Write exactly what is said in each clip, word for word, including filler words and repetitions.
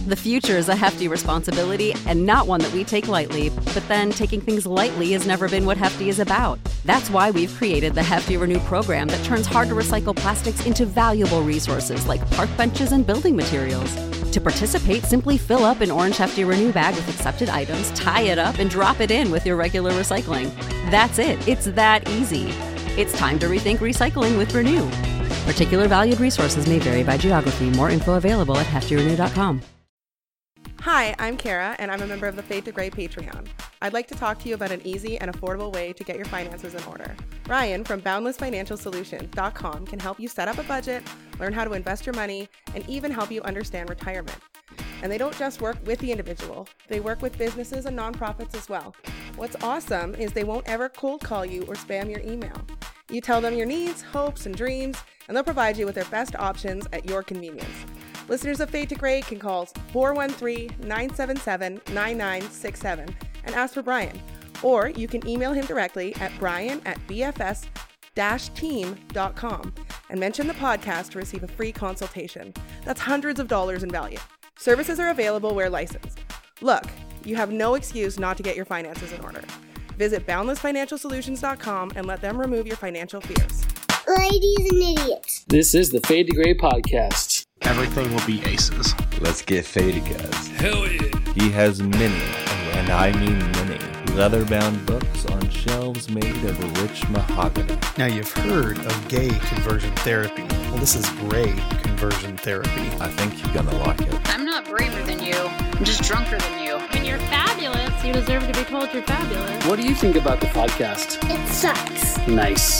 The future is a hefty responsibility and not one that we take lightly, but then taking things lightly has never been what Hefty is about. That's why we've created the Hefty Renew program that turns hard-to-recycle plastics into valuable resources like park benches and building materials. To participate, simply fill up an orange Hefty Renew bag with accepted items, tie it up, and drop it in with your regular recycling. That's it. It's that easy. It's time to rethink recycling with Renew. Particular valued resources may vary by geography. More info available at hefty renew dot com. Hi, I'm Kara, and I'm a member of the Fade to Gray Patreon. I'd like to talk to you about an easy and affordable way to get your finances in order. Ryan from boundless financial solutions dot com can help you set up a budget, learn how to invest your money, and even help you understand retirement. And they don't just work with the individual, they work with businesses and nonprofits as well. What's awesome is they won't ever cold call you or spam your email. You tell them your needs, hopes, and dreams, and they'll provide you with their best options at your convenience. Listeners of Fade to Gray can call four one three, nine seven seven, nine nine six seven and ask for Brian. Or you can email him directly at brian at b f s dash team dot com and mention the podcast to receive a free consultation. That's hundreds of dollars in value. Services are available where licensed. Look, you have no excuse not to get your finances in order. Visit boundless financial solutions dot com and let them remove your financial fears. Ladies and idiots. This is the Fade to Gray podcast. Everything will be aces. Let's get faded, guys. Hell yeah. He has many, and I mean many, leather-bound books on shelves made of rich mahogany. Now, you've heard of gay conversion therapy. Well, this is gray conversion therapy. I think you're gonna like it. I'm not braver than you. I'm just drunker than you. And you're fabulous. You deserve to be told you're fabulous. What do you think about the podcast? It sucks. Nice.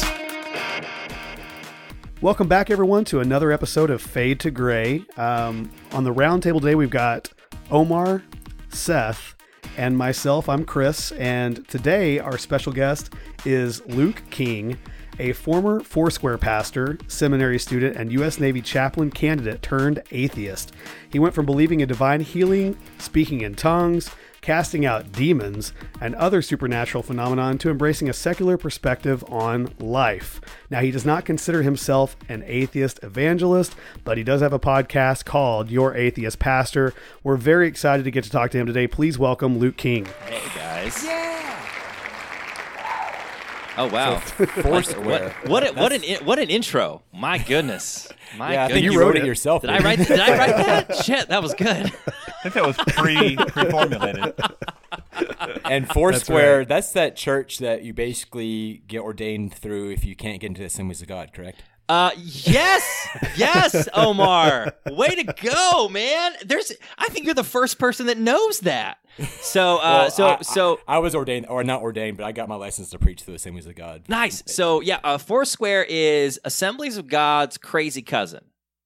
Welcome back, everyone, to another episode of Fade to Gray. Um, on the roundtable today, we've got Omar, Seth, and myself. I'm Chris, and today our special guest is Luke King, a former Foursquare pastor, seminary student, and U S Navy chaplain candidate turned atheist. He went from believing in divine healing, speaking in tongues, casting out demons, and other supernatural phenomenon to embracing a secular perspective on life. Now, he does not consider himself an atheist evangelist, but he does have a podcast called Your Atheist Pastor. We're very excited to get to talk to him today. Please welcome Luke King. Hey, guys. Yeah. Oh, wow. So, Foursquare. What, what, what, an, what an intro. My goodness. My yeah, I goodness. think you wrote it yourself. Did I write, did I write that? Shit, that was good. I think that was pre, pre-formulated. And Foursquare, that's, right. that's that church that you basically get ordained through if you can't get into the Assemblies of God, correct? Uh, yes, yes, Omar. Way to go, man. There's, I think you're the first person that knows that. So, uh, well, so, I, so I, I was ordained, or not ordained, but I got my license to preach to the Assemblies of God. Nice. So, yeah, uh, Foursquare is Assemblies of God's crazy cousin.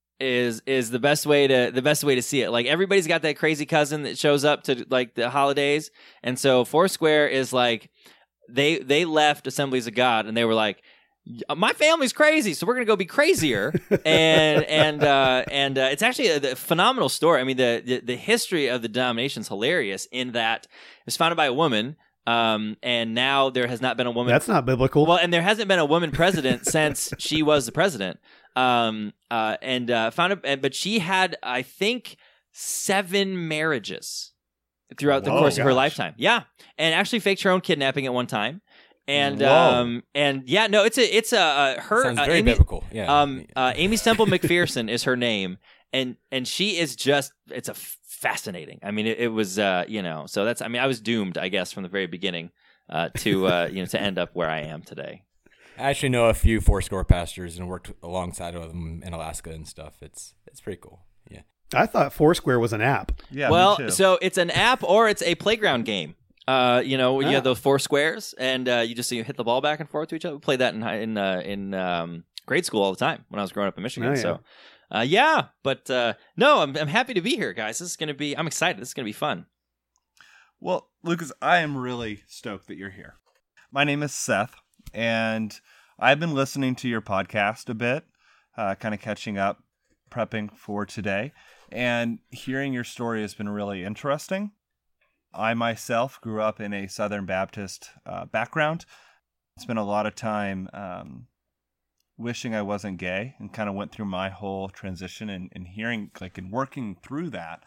Is is the best way to the best way to see it. Like, everybody's got that crazy cousin that shows up to like the holidays, and so Foursquare is like they they left Assemblies of God and they were like, my family's crazy, so we're gonna go be crazier. and and uh, and uh, it's actually a, a phenomenal story. I mean, the, the the history of the denomination is hilarious in that it was founded by a woman. Um, and now there has not been a woman. That's not biblical. Well, and there hasn't been a woman president since she was the president. Um, uh, and uh, found a, but she had, I think, seven marriages throughout the Whoa, course gosh. of her lifetime. Yeah, and actually faked her own kidnapping at one time. And Whoa. um, and yeah, no, it's a it's a uh, her Sounds uh, very Amy, biblical. Yeah. Um, uh, Amy Semple McPherson is her name, and and she is just it's a fascinating. I mean, it, it was uh, you know, so that's I mean, I was doomed, I guess, from the very beginning uh, to uh, you know to end up where I am today. I actually know a few Foursquare pastors and worked alongside of them in Alaska and stuff. It's it's pretty cool. Yeah. I thought Foursquare was an app. Yeah. Well, me too. so it's an app or it's a playground game. Uh, you know, you Ah. have those four squares, and uh, you just you hit the ball back and forth to each other. We played that in hi- in uh, in um, grade school all the time when I was growing up in Michigan. Oh, yeah. So, uh, yeah, but uh, no, I'm I'm happy to be here, guys. This is gonna be. I'm excited. This is gonna be fun. Well, Lucas, I am really stoked that you're here. My name is Seth, and I've been listening to your podcast a bit, uh, kind of catching up, prepping for today, and hearing your story has been really interesting. I myself grew up in a Southern Baptist uh, background. Spent a lot of time um, wishing I wasn't gay, and kind of went through my whole transition and, and hearing, like, and working through that.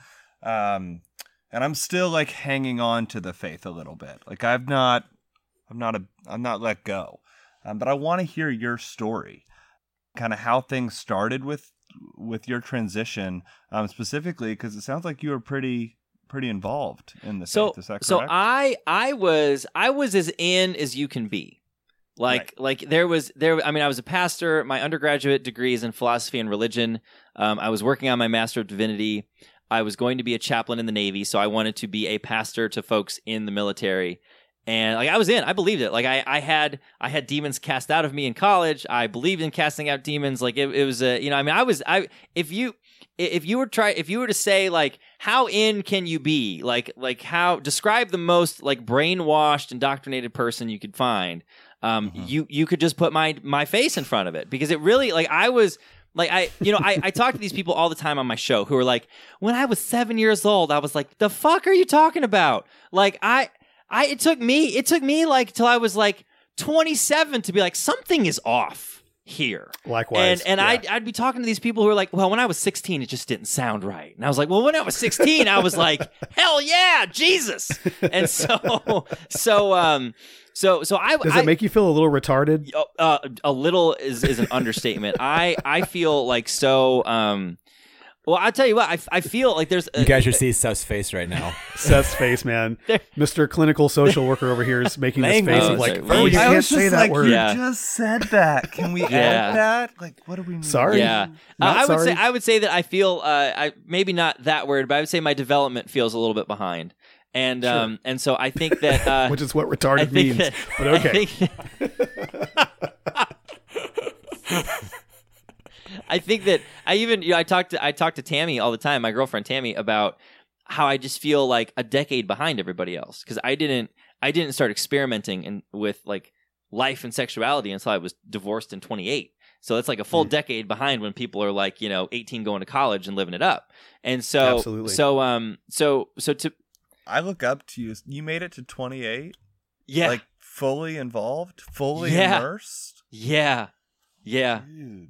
Um, and I'm still like hanging on to the faith a little bit. Like I've not, I'm not a, I'm not let go. Um, but I want to hear your story, kind of how things started with with your transition, um, specifically because it sounds like you were pretty pretty involved in the so, faith. Is that correct? So I I was I was as in as you can be. Like Right. like there was there I mean I was a pastor. My undergraduate degree is in philosophy and religion. Um, I was working on my Master of Divinity. I was going to be a chaplain in the Navy, so I wanted to be a pastor to folks in the military. And like I was in, I believed it. Like I, I had, I had demons cast out of me in college. I believed in casting out demons. Like it, it was a, you know, I mean, I was, I, if you, if you were try, if you were to say like, how in can you be? Like, like how describe the most like brainwashed, indoctrinated person you could find. Um, mm-hmm. you, you could just put my, my face in front of it because it really, like I was. Like I, you know, I, I talk to these people all the time on my show who are like, when I was seven years old, I was like, the fuck are you talking about? Like I, I, it took me, it took me like till I was like twenty-seven to be like, something is off here. Likewise. And and yeah. I'd, I'd be talking to these people who are like, well, when I was sixteen, it just didn't sound right. And I was like, well, when I was sixteen, I was like, hell yeah, Jesus. And so, so, um, So, so I does I, it make you feel a little retarded? Uh, a little is, is an understatement. I, I feel like so. Um, well, I'll tell you what. I, I feel like there's. A, you guys should see Seth's face right now. Seth's face, man. Mister Clinical Social Worker over here is making this face of like, oh, you I can't was just say that like, word. You Yeah. just said that. Can we Yeah. add that? Like, what do we mean? Sorry. Yeah, uh, Not I would sorry. say I would say that I feel. Uh, I maybe not that word, but I would say my development feels a little bit behind. And Sure. um and so I think that uh, which is what I retarded think means. that- But okay. I think, I think that I even you know, I talk to I talk to Tammy all the time, my girlfriend Tammy, about how I just feel like a decade behind everybody else because I didn't I didn't start experimenting in, with like life and sexuality until I was divorced in twenty-eight. So it's like a full mm. decade behind when people are like, you know, eighteen going to college and living it up. And so Absolutely. so um so so to I look up to you. You made it to twenty-eight? yeah. Like fully involved? Fully Yeah. immersed? Yeah. Yeah. Dude.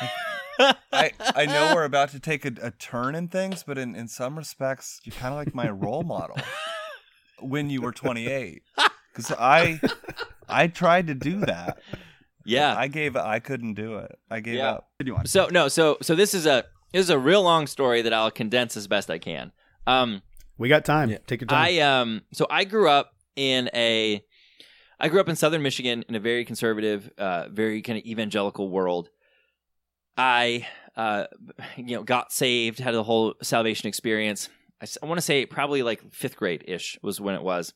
I I know we're about to take a, a turn in things, but in, in some respects, you're kind of like my role model when you were twenty-eight. Because I I tried to do that. Yeah. I gave I couldn't do it. I gave Yeah. up. So no, so so this is a this is a real long story that I'll condense as best I can. Um We got time. Take your time. I um so I grew up in a I grew up in Southern Michigan in a very conservative, uh, very kind of evangelical world. I uh you know got saved, had the whole salvation experience. I, s- I want to say probably like fifth grade ish was when it was.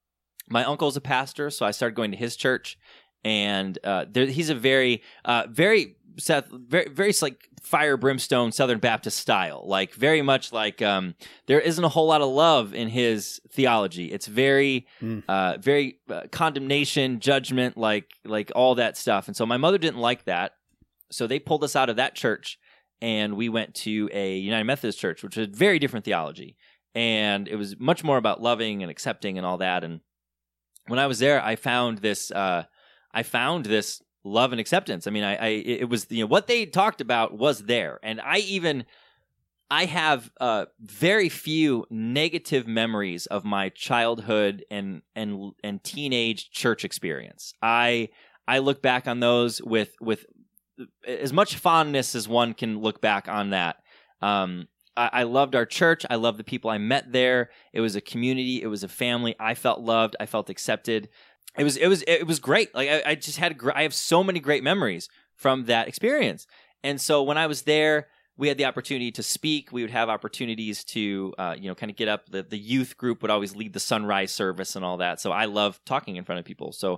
My uncle's a pastor, so I started going to his church, and uh, there, he's a very uh very Seth very very like fire brimstone Southern Baptist style, like very much like um there isn't a whole lot of love in his theology. It's very Mm. uh very uh, condemnation, judgment, like like all that stuff. And so my mother didn't like that, so they pulled us out of that church and we went to a United Methodist church, which was very different theology, and it was much more about loving and accepting and all that. And when I was there, I found this uh I found this love and acceptance. I mean, I, I it was, you know, what they talked about was there. And I even, I have uh, very few negative memories of my childhood and, and, and teenage church experience. I, I look back on those with, with as much fondness as one can look back on that. Um, I, I loved our church. I loved the people I met there. It was a community. It was a family. I felt loved. I felt accepted. It was it was it was great. Like I, I just had gr- I have so many great memories from that experience. And so when I was there, we had the opportunity to speak. We would have opportunities to uh, you know kind of get up. The the youth group would always lead the sunrise service and all that. So I love talking in front of people. So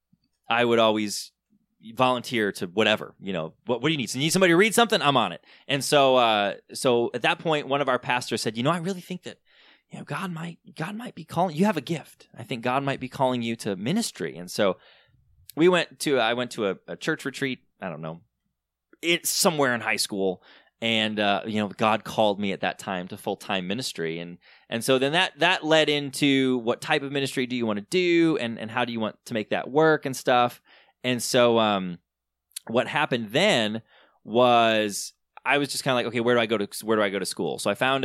I would always volunteer to whatever, you know, what what do you need? So you need somebody to read something? I'm on it. And so uh, so at that point, one of our pastors said, you know, I really think that you know, God might God might be calling you. Have a gift. I think God might be calling you to ministry. And so we went to I went to a, a church retreat. I don't know, it's somewhere in high school, and uh, you know, God called me at that time to full time ministry. And and so then that that led into what type of ministry do you want to do, and and how do you want to make that work and stuff. And so um, what happened then was I was just kind of like, okay, where do I go to where do I go to school? So I found a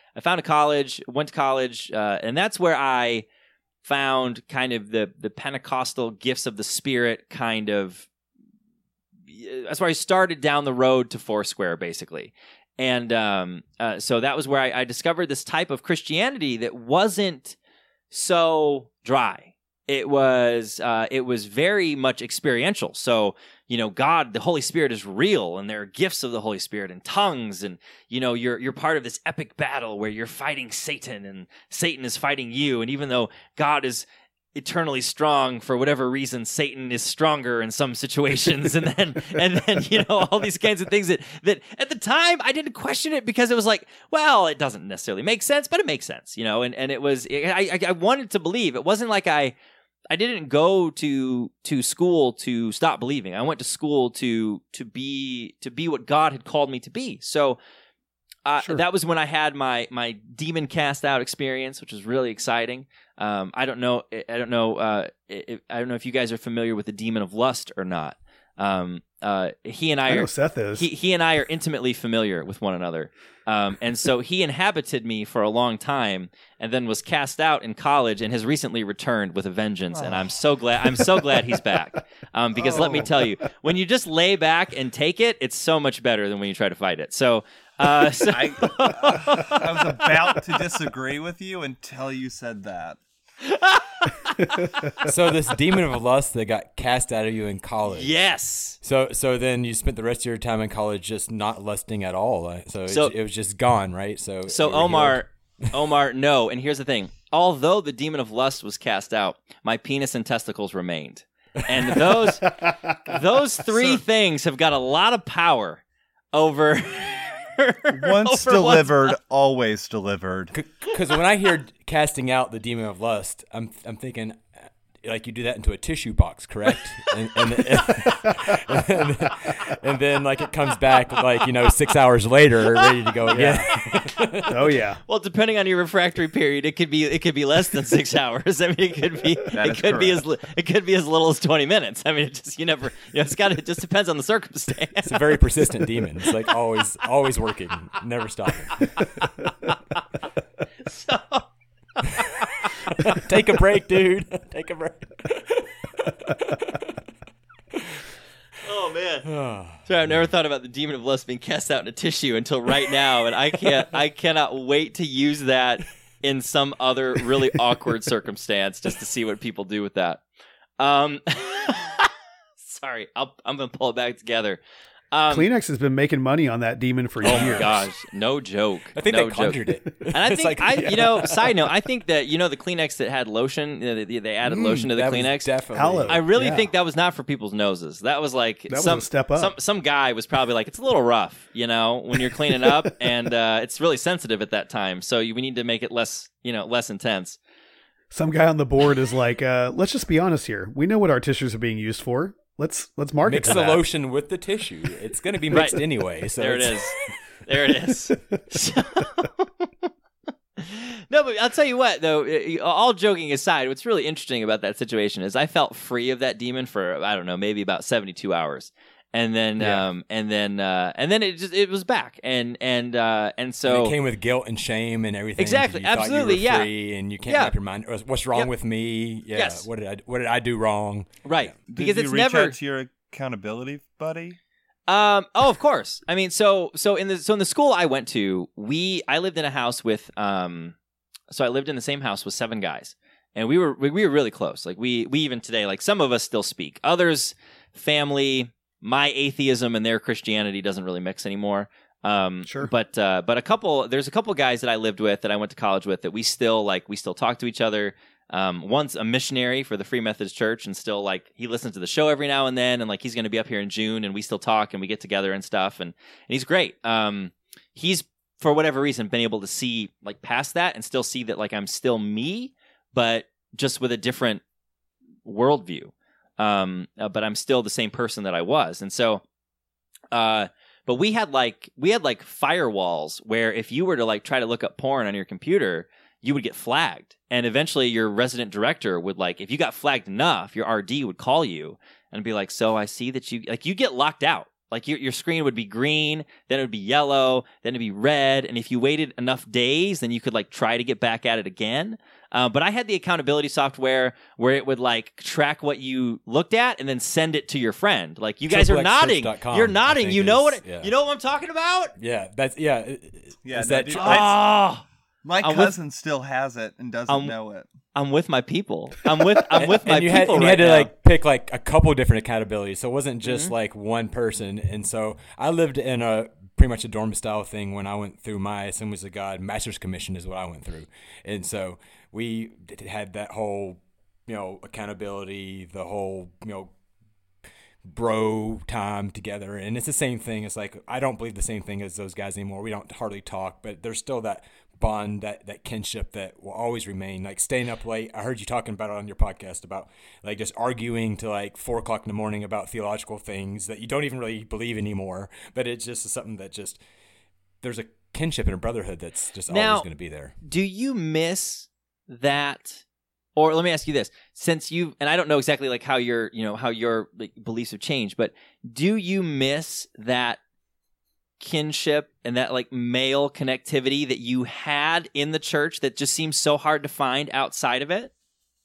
I found a college, went to college, uh, and that's where I found kind of the the Pentecostal gifts of the Spirit kind of. That's where I started down the road to Foursquare, basically. And um, uh, so that was where I, I discovered this type of Christianity that wasn't so dry. It was uh, it was very much experiential. So, you know, God, the Holy Spirit is real, and there are gifts of the Holy Spirit and tongues, and you know, you're you're part of this epic battle where you're fighting Satan, and Satan is fighting you. And even though God is eternally strong, for whatever reason, Satan is stronger in some situations, and then and then you know, all these kinds of things that that at the time I didn't question it because it was like, well, it doesn't necessarily make sense, but it makes sense, you know. And and it was I I, I wanted to believe. It wasn't like I. I didn't go to to school to stop believing. I went to school to to be to be what God had called me to be. So uh, sure. That was when I had my my demon cast out experience, which was really exciting. Um, I don't know. I don't know. Uh, if, I don't know if you guys are familiar with the demon of lust or not. Um, uh, he and I, I know are, Seth is. He, he and I are intimately familiar with one another. Um, and so he inhabited me for a long time, and then was cast out in college, and has recently returned with a vengeance. Oh. And I'm so glad. I'm so glad he's back. Um, because oh. let me tell you, when you just lay back and take it, it's so much better than when you try to fight it. So. Uh, so I, I was about to disagree with you until you said that. So this demon of lust that got cast out of you in college. Yes. So so then you spent the rest of your time in college just not lusting at all. So, so it, it was just gone, right? So so Omar, Omar, no. And here's the thing: although the demon of lust was cast out, my penis and testicles remained, and those those three so, things have got a lot of power over. Once delivered, always delivered. Because when I hear casting out the demon of lust, I'm I'm thinking like you do that into a tissue box, correct? and, and, and, and, and then like it comes back like you know six hours later, ready to go again. Yeah. Oh yeah. Well, depending on your refractory period, it could be it could be less than six hours. I mean, it could be that it could correct. be as it could be as little as twenty minutes. I mean, it just you never you know it's got it just depends on the circumstance. It's a very persistent demon. It's like always always working, never stopping. So. Take a break, dude. Take a break. Oh man! Sorry, I've never thought about the demon of lust being cast out in a tissue until right now, and I can't. I cannot wait to use that in some other really awkward circumstance just to see what people do with that. Um, sorry, I'll, I'm gonna pull it back together. Um, Kleenex has been making money on that demon for oh years. Oh my gosh, no joke. I think no they conjured joke. it. And I think, like, I, yeah. you know, side note, I think that, you know, the Kleenex that had lotion, you know, they, they added mm, lotion to the Kleenex. Definitely. I really yeah. think that was not for people's noses. That was like that some was a step up. Some, some guy was probably like, it's a little rough, you know, when you're cleaning up, and uh, it's really sensitive at that time. So you, we need to make it less, you know, less intense. Some guy on the board is like, uh, let's just be honest here. We know what our tissues are being used for. Let's let's market mix to the that. lotion with the tissue. It's going to be mixed right. anyway. So there it it's... is. There it is. So... No, but I'll tell you what, though, all joking aside, what's really interesting about that situation is I felt free of that demon for, I don't know, maybe about seventy-two hours. And then, yeah. um, and then, uh, and then it just it was back, and and uh, and so and it came with guilt and shame and everything. Exactly, you absolutely, thought you were yeah. free and you can't yeah. wrap your mind. What's wrong yep. with me? Yeah. Yes. What did I What did I do wrong? Right, yeah. because did it's you reach never out to your accountability buddy. Um. Oh, of course. I mean, so so in the so in the school I went to, we I lived in a house with um. So I lived in the same house with seven guys, and we were we, we were really close. Like we we even today, like some of us still speak. Others, family. My atheism and their Christianity doesn't really mix anymore. Um, sure. But uh, but a couple, there's a couple guys that I lived with that I went to college with that we still like. We still talk to each other. Um, one's a missionary for the Free Methodist Church, and still like he listens to the show every now and then, and like he's going to be up here in June, and we still talk and we get together and stuff, and, and he's great. Um, he's for whatever reason been able to see like past that and still see that like I'm still me, but just with a different worldview. Um, uh, but I'm still the same person that I was. And so, uh, but we had like, we had like firewalls where if you were to like try to look up porn on your computer, you would get flagged. And eventually your resident director would like, if you got flagged enough, your R D would call you and be like, so I see that you, like you get locked out. Like your your screen would be green, then it would be yellow, then it'd be red, and if you waited enough days, then you could like try to get back at it again. Uh, but I had the accountability software where it would like track what you looked at and then send it to your friend. Like you guys are nodding, you're nodding. You know what? It, yeah. You know what I'm talking about? Yeah, that's yeah. Yeah, is no, that dude, tr- I- Oh, my I'm cousin with- still has it and doesn't I'm- know it. I'm with my people. I'm with I'm with my and you people had, and you right had to now. like pick like a couple different accountabilities, so it wasn't just Mm-hmm. like one person. And so I lived in a pretty much a dorm style thing when I went through my Assemblies of God Master's Commission is what I went through, and so we did- had that whole you know accountability, the whole you know bro time together, and it's the same thing. It's like I don't believe the same thing as those guys anymore. We don't hardly talk, but there's still that bond, that that kinship that will always remain. Like staying up late, I heard you talking about it on your podcast about like just arguing to like four o'clock in the morning about theological things that you don't even really believe anymore, but it's just something that just there's a kinship and a brotherhood that's just Now, always going to be there. Do you miss that? Or let me ask you this: since you and I don't know exactly like how your you know how your like, beliefs have changed, but do you miss that kinship and that like male connectivity that you had in the church that just seems so hard to find outside of it?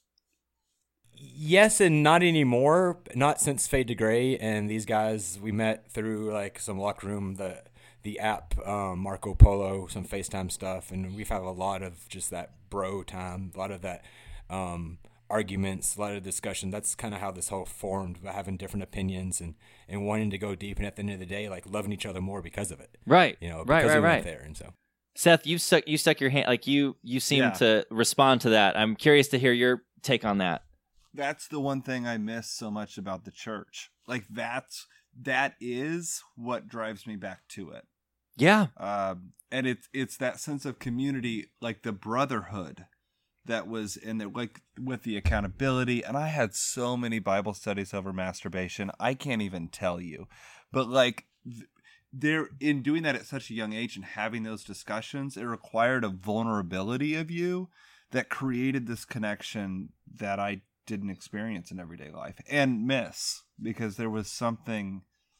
Yes, and not anymore. Not since Fade to Gray and these guys we met through like some locker room, the the app, um, Marco Polo, some FaceTime stuff, and we've had a lot of just that bro time, a lot of that um, arguments, a lot of discussion. That's kind of how this whole formed, by having different opinions and, and wanting to go deep, and at the end of the day, like loving each other more because of it. Right. You know, right, because right, we right. went there, and so. Seth, you stuck you stuck your hand like you you seem Yeah. to respond to that. I'm curious to hear your take on that. That's the one thing I miss so much about the church. Like that's that is what drives me back to it. Yeah. Um, and it's it's that sense of community, like the brotherhood that was in there, like with the accountability. And I had so many Bible studies over masturbation, I can't even tell you. But like th- there, in doing that at such a young age and having those discussions, it required a vulnerability of you that created this connection that I didn't experience in everyday life and miss, because there was something,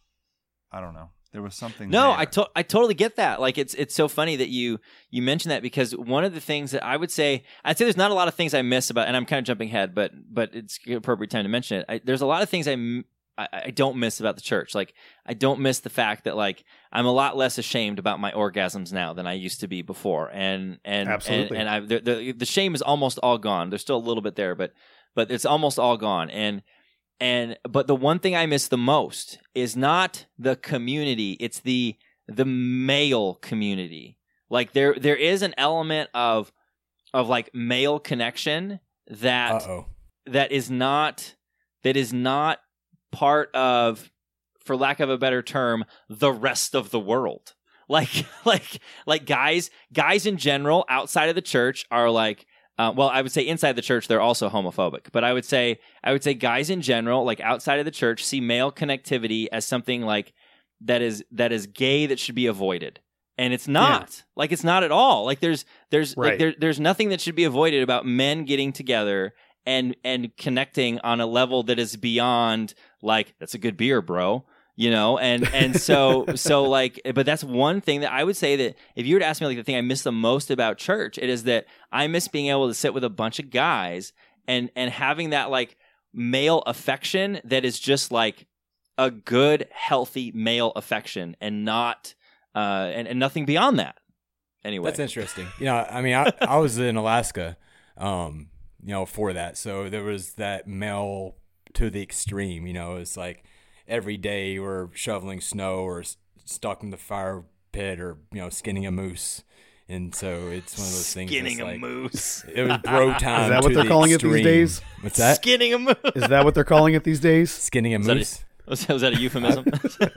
I don't know. There was something. No, there. I to- I totally get that. Like it's it's so funny that you you mentioned that, because one of the things that I would say, I'd say there's not a lot of things I miss about, and I'm kind of jumping ahead, but but it's the appropriate time to mention it. I, there's a lot of things I, m- I I don't miss about the church. Like I don't miss the fact that like I'm a lot less ashamed about my orgasms now than I used to be before, and and Absolutely. and, and I the, the the shame is almost all gone. There's still a little bit there, but but it's almost all gone. And and but the one thing I miss the most is not the community; it's the the male community. Like there there is an element of of like male connection that Uh-oh. that is not that is not part of, for lack of a better term, the rest of the world. Like like like guys guys in general outside of the church are like uh, well, I would say inside the church they're also homophobic, but I would say I would say guys in general, like outside of the church, see male connectivity as something like that is that is gay, that should be avoided. And it's not. Yeah. Like it's not at all. Like there's there's Right. like there, there's nothing that should be avoided about men getting together and and connecting on a level that is beyond like, that's a good beer, bro. You know, and and so so like, but that's one thing that I would say that if you were to ask me like the thing I miss the most about church, it is that I miss being able to sit with a bunch of guys and and having that like male affection that is just like a good, healthy male affection, and not uh and, and nothing beyond that. Anyway, That's interesting. You know, I mean, I, I was in Alaska, um, you know, for that. So there was that male to the extreme, you know, it's like every day we're shoveling snow or s- stuck in the fire pit or, you know, skinning a moose. And so it's one of those things. Skinning that's a like, moose. It was bro time. Is that what to they're the calling it these extreme. days? What's that? Skinning a moose. Is that what they're calling it these days? Skinning a Was that a- moose? Was that, was that a euphemism?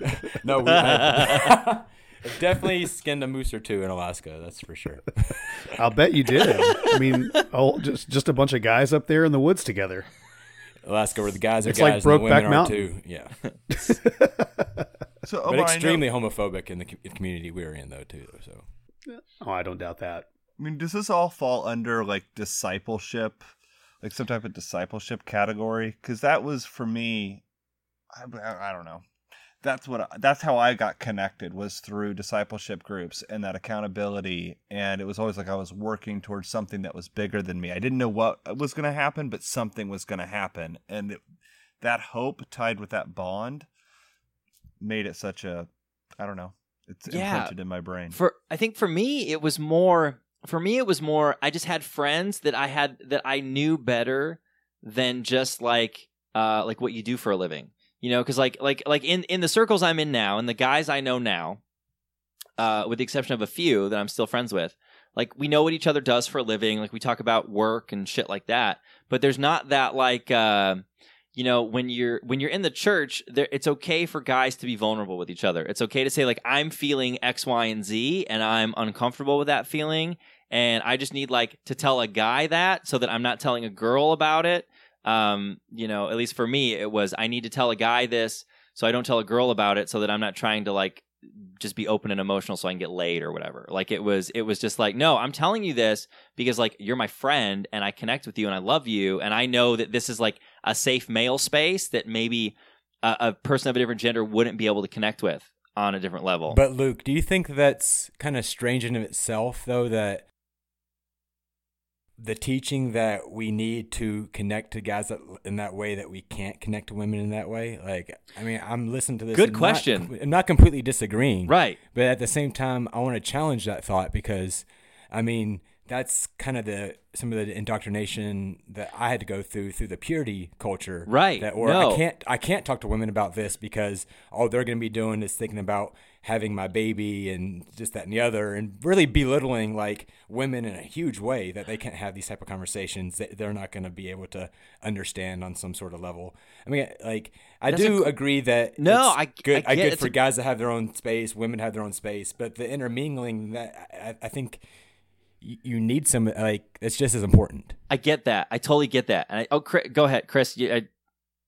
No, we I, definitely skinned a moose or two in Alaska. That's for sure. I'll bet you did. I mean, oh, just just a bunch of guys up there in the woods together. Alaska, where the guys are It's like guys and the women Brokeback are Mountain. too. Yeah. So, But Omar, I extremely know- homophobic in the co- community we were in, though, too. So Oh, I don't doubt that. I mean, does this all fall under like discipleship, like some type of discipleship category? Because that was for me, I, I don't know. that's what I, that's how I got connected, was through discipleship groups and that accountability. And it was always like I was working towards something that was bigger than me. I didn't know what was going to happen, but something was going to happen. And it, that hope tied with that bond made it such a, I don't know, it's yeah. imprinted in my brain. For I think for me, it was more, for me, it was more, I just had friends that I had, that I knew better than just like, uh, like what you do for a living. You know, because like like like in, in the circles I'm in now, and the guys I know now, uh, with the exception of a few that I'm still friends with, like we know what each other does for a living. Like we talk about work and shit like that. But there's not that like, uh, you know, when you're when you're in the church, there, it's okay for guys to be vulnerable with each other. It's okay to say like I'm feeling X, Y, and Z, and I'm uncomfortable with that feeling, and I just need like to tell a guy that so that I'm not telling a girl about it. Um, you know, at least for me, it was, I need to tell a guy this so I don't tell a girl about it so that I'm not trying to like just be open and emotional so I can get laid or whatever. Like it was, it was just like, no, I'm telling you this because like you're my friend and I connect with you and I love you. And I know that this is like a safe male space that maybe a, a person of a different gender wouldn't be able to connect with on a different level. But Luke, do you think that's kind of strange in itself though, that the teaching that we need to connect to guys that, in that way that we can't connect to women in that way? Like, I mean, I'm listening to this. Good and question. Not, I'm not completely disagreeing. Right. But at the same time, I want to challenge that thought because, I mean, that's kind of the some of the indoctrination that I had to go through through the purity culture. Right. That, or no. I can't I can't talk to women about this because all they're going to be doing is thinking about having my baby and just that and the other, and really belittling like women in a huge way that they can't have these type of conversations that they're not going to be able to understand on some sort of level. I mean, like I That's do a, agree that no, it's I good. I, I get, good it's for a, guys to have their own space, women have their own space, but the intermingling that I, I think you need some, like, it's just as important. I get that. I totally get that. And I, oh, Chris, go ahead, Chris. You, I,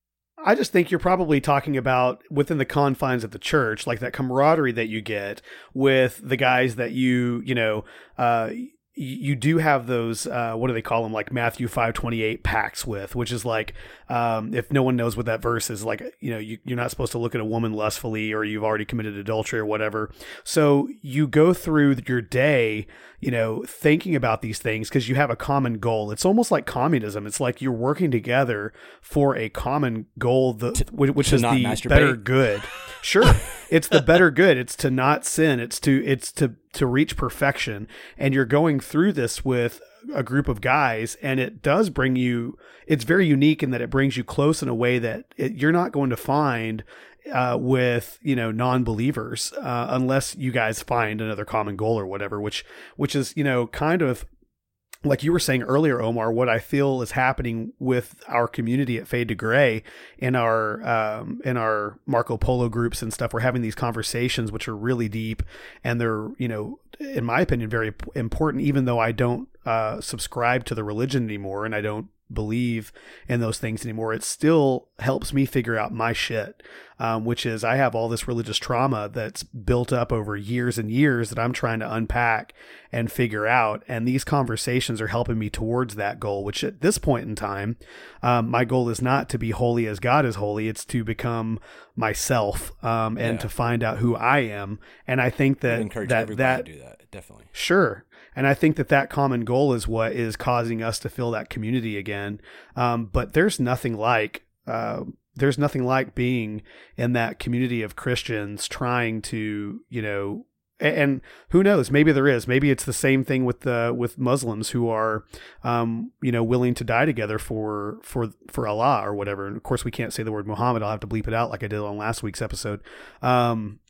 I just think you're probably talking about within the confines of the church, like that camaraderie that you get with the guys that you, you know, uh, you do have those, uh, what do they call them? Like Matthew five twenty-eight pacts with, which is like, um, if no one knows what that verse is, like, you know, you, you're not supposed to look at a woman lustfully or you've already committed adultery or whatever. So you go through your day, you know, thinking about these things because you have a common goal. It's almost like communism. It's like you're working together for a common goal, the, to, which to is the masturbate. better good. Sure. It's the better good. It's to not sin. It's to, it's to, to reach perfection. And you're going through this with a group of guys, and it does bring you, it's very unique in that it brings you close in a way that it, you're not going to find uh, with, you know, non-believers, uh, unless you guys find another common goal or whatever, which, which is, you know, kind of like you were saying earlier, Omar, what I feel is happening with our community at Fade to Gray in our, um, in our Marco Polo groups and stuff. We're having these conversations, which are really deep, and they're, you know, in my opinion, very important, even though I don't, uh, subscribe to the religion anymore. And I don't believe in those things anymore. It still helps me figure out my shit, um, which is I have all this religious trauma that's built up over years and years that I'm trying to unpack and figure out. And these conversations are helping me towards that goal, which at this point in time, um, my goal is not to be holy as God is holy. It's to become myself, um, and yeah. to find out who I am. And I think that, encourage that, everybody that, to do that. Definitely. Sure. And I think that that common goal is what is causing us to feel that community again. Um, but there's nothing like, uh, there's nothing like being in that community of Christians trying to, you know, and, and who knows, maybe there is, maybe it's the same thing with the, with Muslims who are, um, you know, willing to die together for, for, for Allah or whatever. And of course we can't say the word Muhammad. I'll have to bleep it out like I did on last week's episode. Um,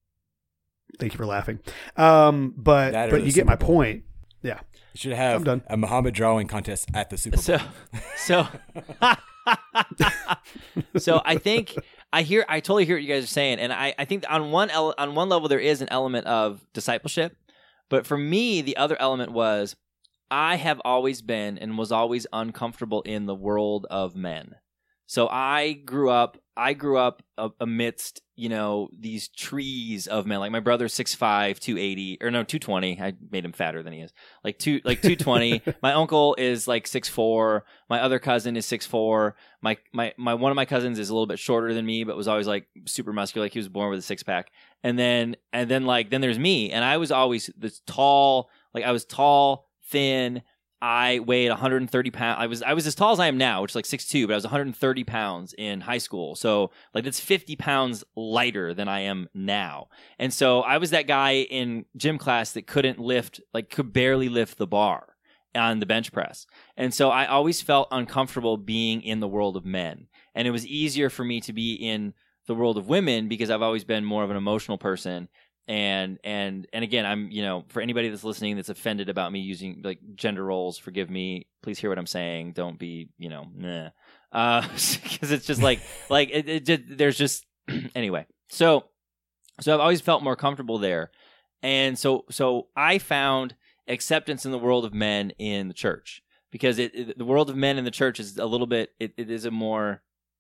Thank you for laughing. Um, but That or but the you get Super my Bowl. point. Yeah. You should have I'm done. a Muhammad drawing contest at the Super Bowl. So, so, so I think I hear, I totally hear what you guys are saying, and I, I think on one ele- on one level there is an element of discipleship, but for me the other element was I have always been and was always uncomfortable in the world of men. So I grew up I grew up a- amidst, you know, these trees of men. Like my brother's six five, two eighty, or no, two twenty. I made him fatter than he is. Like two, like two twenty. My uncle is like six four. My other cousin is six four. My, my, my, one of my cousins is a little bit shorter than me, but was always like super muscular. Like he was born with a six pack. And then, and then like, then there's me. And I was always this tall, like I was tall, thin. I weighed one hundred thirty pounds. I was I was as tall as I am now, which is like six two, but I was one hundred thirty pounds in high school. So like that's fifty pounds lighter than I am now. And so I was that guy in gym class that couldn't lift, like could barely lift the bar on the bench press. And so I always felt uncomfortable being in the world of men. And it was easier for me to be in the world of women because I've always been more of an emotional person. And and and again, I'm, you know, for anybody that's listening that's offended about me using like gender roles, forgive me. Please hear what I'm saying. Don't be, you know, nah. Uh, because it's just like like it, it just, there's just anyway. So so I've always felt more comfortable there, and so so I found acceptance in the world of men in the church because it, it the world of men in the church is a little bit. It, it is a more.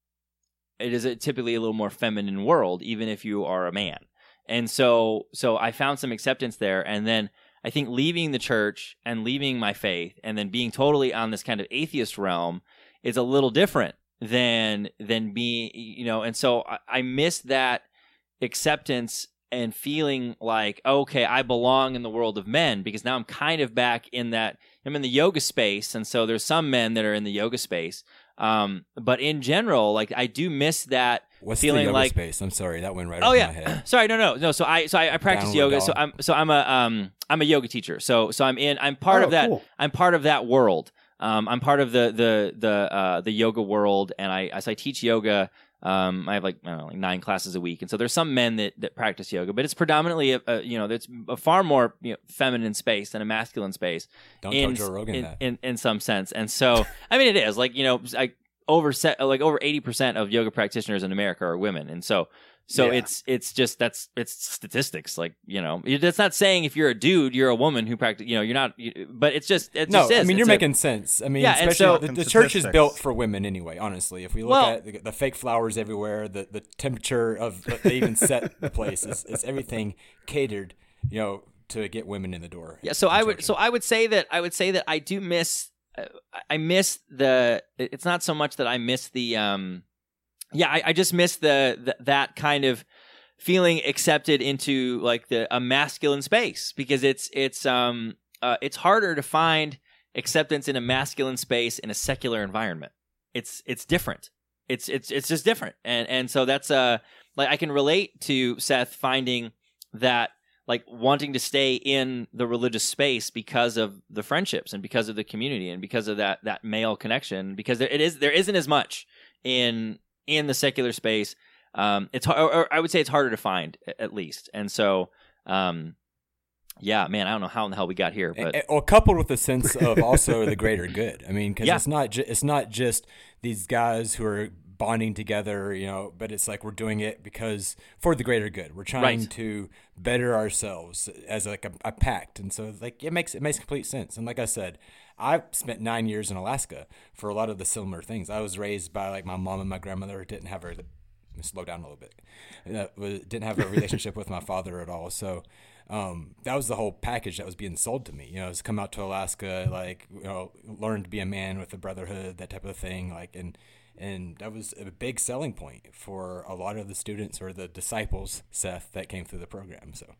It is a, typically a little more feminine world, even if you are a man. And so so I found some acceptance there. And then I think leaving the church and leaving my faith and then being totally on this kind of atheist realm is a little different than than being, you know, and so I, I missed that acceptance and feeling like, okay, I belong in the world of men because now I'm kind of back in that, I'm in the yoga space. And so there's some men that are in the yoga space. Um, but in general, like I do miss that. What's feeling the yoga like space? I'm sorry, that went right oh over yeah my head. sorry no no no so I so I, I practice Downward yoga dog. so I'm so I'm a um I'm a yoga teacher so so I'm in I'm part Oh, of that cool. I'm part of that world. um I'm part of the the the uh the yoga world, and I as I teach yoga, um I have like I don't know like nine classes a week, and so there's some men that that practice yoga, but it's predominantly a, a you know it's a far more, you know, feminine space than a masculine space. Don't in, tell Joe Rogan in, that. in in some sense. And so I mean it is like, you know, I over set like over eighty percent of yoga practitioners in America are women, and so so Yeah. it's it's just that's it's statistics, like, you know, that's not saying if you're a dude you're a woman who practice, you know, you're not, you, but it's just it No, just is. I mean, you're It's a- making sense. I mean, Yeah, and especially so- the, the church is Statistics. built for women anyway, honestly. If we look Well- at the, the fake flowers everywhere, the, the temperature of they even set the place, it's, it's everything catered, you know, to get women in the door. Yeah, so and I would children. so I would say that I would say that I do miss uh, I miss the it's not so much that I miss the um yeah, I, I just miss the, the that kind of feeling accepted into like the a masculine space, because it's it's um uh, it's harder to find acceptance in a masculine space in a secular environment. It's it's different. It's it's it's just different. And and so that's uh like I can relate to Seth finding that, like wanting to stay in the religious space because of the friendships and because of the community and because of that that male connection, because there it is there isn't as much in in the secular space. Um, it's or, or I would say it's harder to find, at least. And so, um, yeah, man, I don't know how in the hell we got here, but And- and- well, coupled with the sense of also the greater good. I mean, because Yeah. it's not ju- it's not just these guys who are bonding together, you know, but it's like we're doing it because for the greater good. We're trying Right. to better ourselves as like a, a pact, and so like it makes it makes complete sense. And like I said, I spent nine years in Alaska for a lot of the similar things. I was raised by like my mom and my grandmother didn't have a Let me slow down a little bit. Uh, was- didn't have a relationship with my father at all. So um, that was the whole package that was being sold to me. You know, was come out to Alaska, like, you know, learn to be a man with the brotherhood, that type of thing. Like, and and that was a big selling point for a lot of the students or the disciples, Seth, that came through the program. So.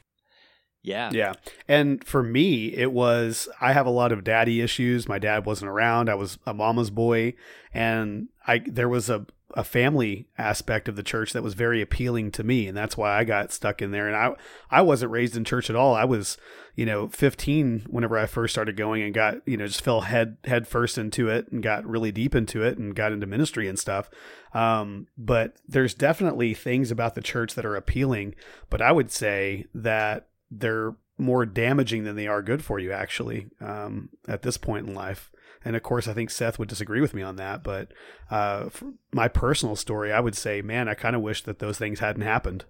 yeah, Yeah. And for me, it was, I have a lot of daddy issues. My dad wasn't around. I was a mama's boy. And I, there was a, a family aspect of the church that was very appealing to me. And that's why I got stuck in there. And I, I wasn't raised in church at all. I was, you know, fifteen whenever I first started going, and got, you know, just fell head, head first into it and got really deep into it and got into ministry and stuff. Um, but there's definitely things about the church that are appealing, but I would say that they're more damaging than they are good for you, actually, um, at this point in life. And of course, I think Seth would disagree with me on that. But uh, for my personal story, I would say, man, I kind of wish that those things hadn't happened.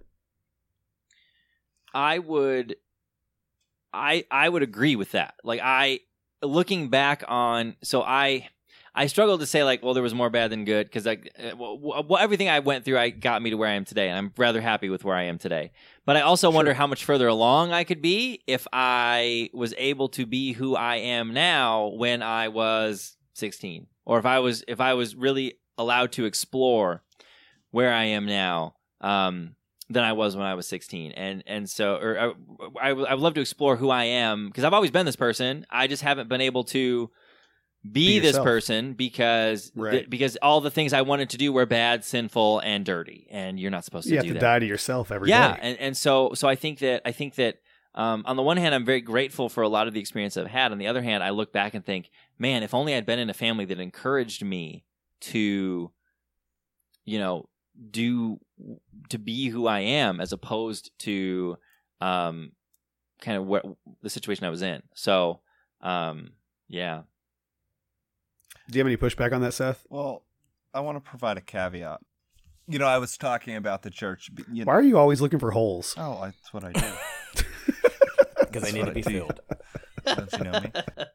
I would, I I would agree with that. Like I, looking back on, so I, I struggle to say like, well, there was more bad than good because like, uh, well, well, everything I went through, I got me to where I am today, and I'm rather happy with where I am today. But I also sure. wonder how much further along I could be if I was able to be who I am now when I was sixteen, or if I was if I was really allowed to explore where I am now. Um, than I was when I was sixteen. And and so or I, I, I would love to explore who I am because I've always been this person. I just haven't been able to be, be this person because right. th- because all the things I wanted to do were bad, sinful, and dirty. And you're not supposed to you do that. You have to die to yourself every yeah, day. Yeah, and, and so so I think that I think that um, on the one hand, I'm very grateful for a lot of the experience I've had. On the other hand, I look back and think, man, if only I'd been in a family that encouraged me to, you know, do to be who I am as opposed to um, kind of what the situation I was in. So, um, yeah. Do you have any pushback on that, Seth? Well, I want to provide a caveat. You know, I was talking about the church. You know, why are you always looking for holes? Oh, that's what I do. Because they need to be filled. Don't you know me?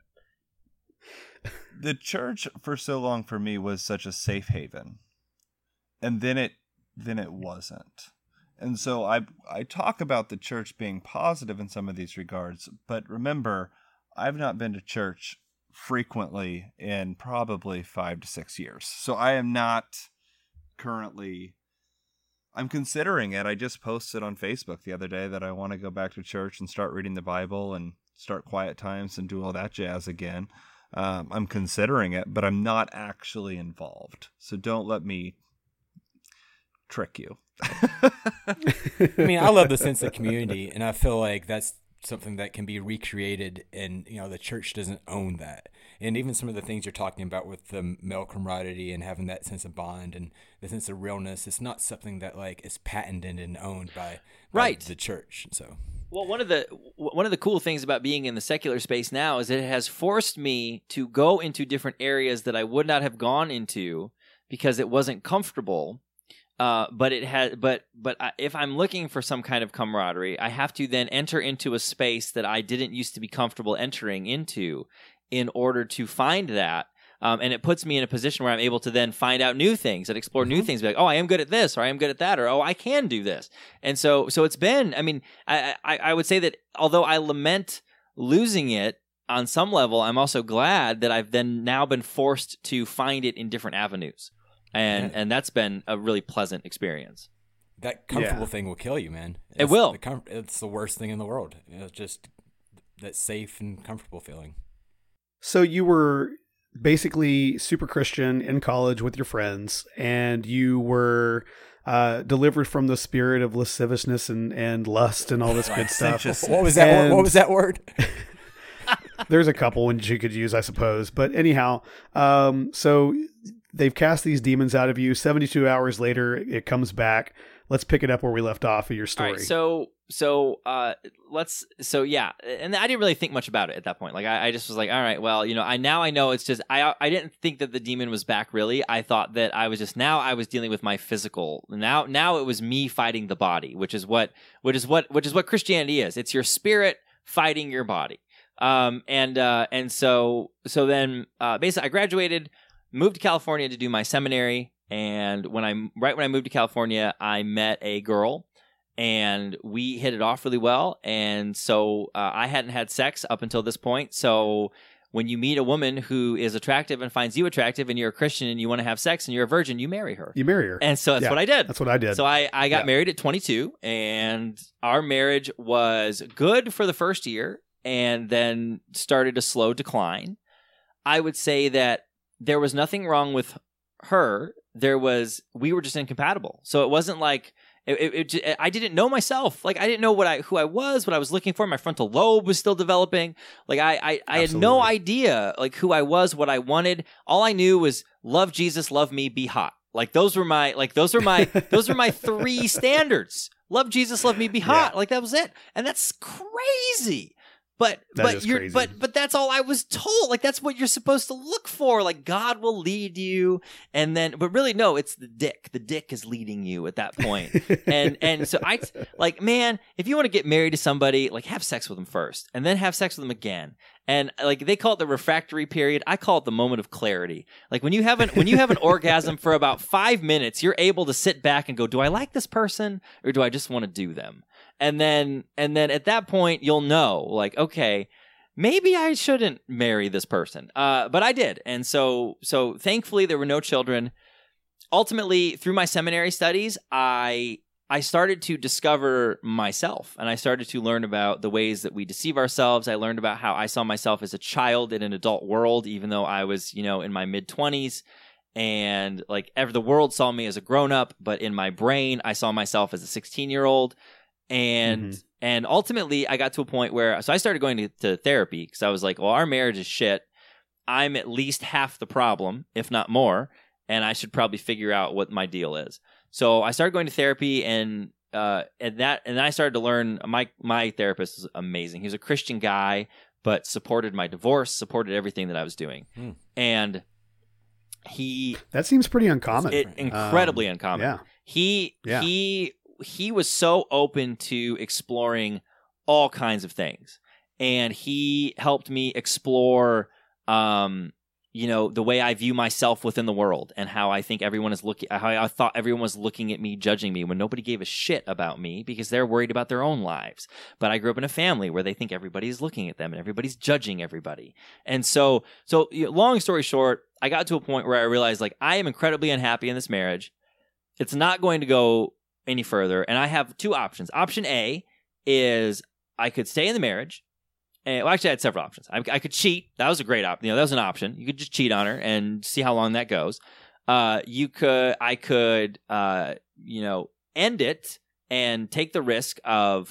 The church for so long for me was such a safe haven. And then it then it wasn't. And so I I talk about the church being positive in some of these regards, but remember, I've not been to church frequently in probably five to six years. So I am not currently I'm considering it. I just posted on Facebook the other day that I want to go back to church and start reading the Bible and start quiet times and do all that jazz again. Um, I'm considering it, but I'm not actually involved. So don't let me trick you. I mean, I love the sense of community, and I feel like that's something that can be recreated, and you know, the church doesn't own that. And even some of the things you're talking about with the male camaraderie and having that sense of bond and the sense of realness, it's not something that like is patented and owned by, right. by the church. So, well, one of the one of the cool things about being in the secular space now is that it has forced me to go into different areas that I would not have gone into because it wasn't comfortable. Uh, but it had, but but I, if I'm looking for some kind of camaraderie, I have to then enter into a space that I didn't used to be comfortable entering into, in order to find that. Um, and it puts me in a position where I'm able to then find out new things and explore new things. Be like, oh, I am good at this, or I am good at that, or oh, I can do this. And so, so it's been. I mean, I I, I would say that although I lament losing it on some level, I'm also glad that I've then now been forced to find it in different avenues. And yeah. and that's been a really pleasant experience. That comfortable yeah. thing will kill you, man. It's it will. The com- it's the worst thing in the world. It's just that safe and comfortable feeling. So you were basically super Christian in college with your friends, and you were uh, delivered from the spirit of lasciviousness and, and lust and all this good stuff. What was that? And what was that word? There's a couple ones you could use, I suppose. But anyhow, um, so they've cast these demons out of you. seventy-two hours later, it comes back. Let's pick it up where we left off of your story. All right, so, so, uh, let's, so yeah. And I didn't really think much about it at that point. Like, I, I just was like, all right, well, you know, I, now I know it's just, I, I didn't think that the demon was back really. I thought that I was just, now I was dealing with my physical. Now, now it was me fighting the body, which is what, which is what, which is what Christianity is. It's your spirit fighting your body. Um, and, uh, and so, so then, uh, basically I graduated, moved to California to do my seminary, and when I right when I moved to California, I met a girl, and we hit it off really well. And so uh, I hadn't had sex up until this point. So when you meet a woman who is attractive and finds you attractive, and you're a Christian and you want to have sex and you're a virgin, you marry her. You marry her, and so that's yeah, what I did. That's what I did. So I I got yeah. married at twenty-two, and our marriage was good for the first year, and then started a slow decline. I would say that there was nothing wrong with her. There was, we were just incompatible. So it wasn't like, it, it, it, I didn't know myself. Like, I didn't know what I, who I was, what I was looking for. My frontal lobe was still developing. Like, I, I, I had no idea, like, who I was, what I wanted. All I knew was love Jesus, love me, be hot. Like, those were my, like, those are my, those are my three standards. Love Jesus, love me, be hot. Yeah. Like, that was it. And that's crazy. But that but you're crazy. but but that's all I was told. Like, that's what you're supposed to look for. Like, God will lead you, and then but really no, it's the dick. The dick is leading you at that point. and and so I like, man, if you want to get married to somebody, like, have sex with them first, and then have sex with them again, And like they call it the refractory period, I call it the moment of clarity. Like when you have an when you have an orgasm for about five minutes, you're able to sit back and go, "Do I like this person, or do I just want to do them?" And then and then at that point, you'll know, like, okay, maybe I shouldn't marry this person. Uh, but I did, and so so thankfully there were no children. Ultimately, through my seminary studies, I. I started to discover myself, and I started to learn about the ways that we deceive ourselves. I learned about how I saw myself as a child in an adult world, even though I was, you know, in my mid-twenties, and like ever the world saw me as a grown-up, but in my brain, I saw myself as a sixteen-year-old, and mm-hmm. and ultimately, I got to a point where, so I started going to, to therapy, because I was like, well, our marriage is shit. I'm at least half the problem, if not more, and I should probably figure out what my deal is. So I started going to therapy, and uh, and that and then I started to learn. My my therapist was amazing. He was a Christian guy, but supported my divorce, supported everything that I was doing, hmm. and he that seems pretty uncommon. It, incredibly um, uncommon. Yeah. He yeah. he he was so open to exploring all kinds of things, and he helped me explore. Um, you know, the way I view myself within the world, and how I think everyone is looking, how I thought everyone was looking at me, judging me, when nobody gave a shit about me because they're worried about their own lives. But I grew up in a family where they think everybody's looking at them and everybody's judging everybody. And so, so you know, long story short, I got to a point where I realized, like, I am incredibly unhappy in this marriage. It's not going to go any further. And I have two options. Option A is I could stay in the marriage. And, well, actually, I had several options. I, I could cheat. That was a great option. You know, that was an option. You could just cheat on her and see how long that goes. Uh, you could, I could, uh, you know, end it and take the risk of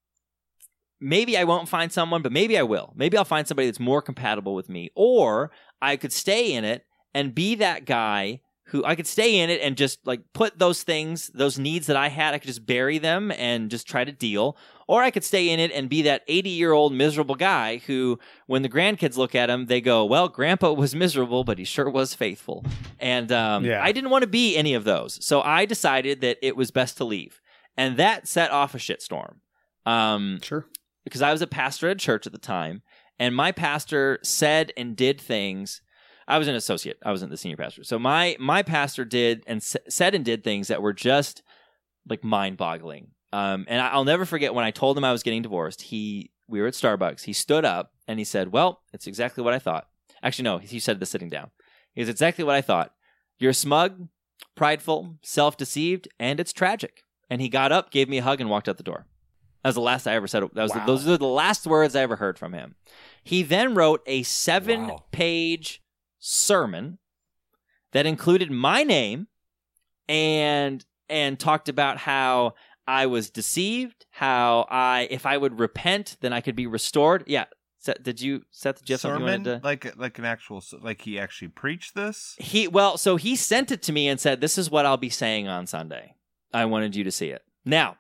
maybe I won't find someone, but maybe I will. Maybe I'll find somebody that's more compatible with me. Or I could stay in it and be that guy who I could stay in it and just like put those things, those needs that I had, I could just bury them and just try to deal. Or I could stay in it and be that eighty-year-old miserable guy who, when the grandkids look at him, they go, well, Grandpa was miserable, but he sure was faithful. And um, yeah. I didn't want to be any of those. So I decided that it was best to leave. And that set off a shitstorm. Um, sure. Because I was a pastor at a church at the time, and my pastor said and did things. I was an associate. I wasn't the senior pastor. So my my pastor did and s- said and did things that were just like mind-boggling. Um, and I'll never forget when I told him I was getting divorced. He we were at Starbucks. He stood up and he said, "Well, it's exactly what I thought." Actually, no, he said this sitting down. He goes, "Exactly what I thought. You're smug, prideful, self-deceived, and it's tragic." And he got up, gave me a hug, and walked out the door. That was the last I ever said. That was wow. the, those are the last words I ever heard from him. He then wrote a seven-page wow. sermon that included my name and and talked about how I was deceived, how I if I would repent, then I could be restored. Yeah. Seth, did you Seth? Did you have sermon? something you wanted to... Like like an actual like he actually preached this? He well, so he sent it to me and said, "This is what I'll be saying on Sunday. I wanted you to see it." Now,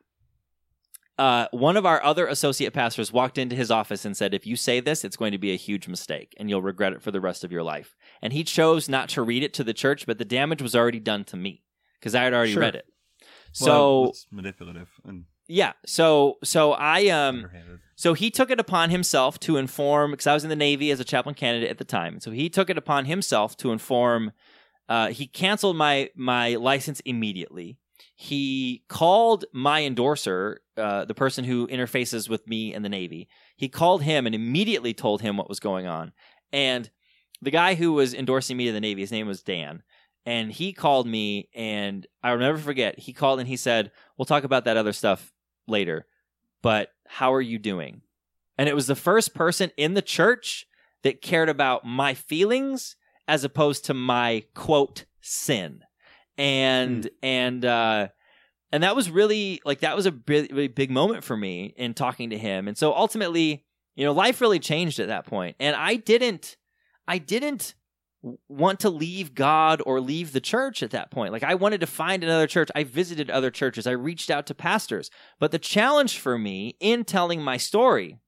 Uh, one of our other associate pastors walked into his office and said, "If you say this, it's going to be a huge mistake, and you'll regret it for the rest of your life." And he chose not to read it to the church, but the damage was already done to me because I had already sure. read it. So well, it's manipulative, and yeah. So so I um so he took it upon himself to inform, because I was in the Navy as a chaplain candidate at the time. So he took it upon himself to inform. Uh, he canceled my my license immediately. He called my endorser, uh, the person who interfaces with me in the Navy. He called him and immediately told him what was going on. And the guy who was endorsing me to the Navy, his name was Dan. And he called me, and I'll never forget, he called and he said, "We'll talk about that other stuff later, but how are you doing?" And it was the first person in the church that cared about my feelings as opposed to my, quote, sin. And mm. and uh, and that was really like that was a really, really big moment for me in talking to him. And so ultimately, you know, life really changed at that point. And I didn't, I didn't want to leave God or leave the church at that point. Like I wanted to find another church. I visited other churches. I reached out to pastors. But the challenge for me in telling my story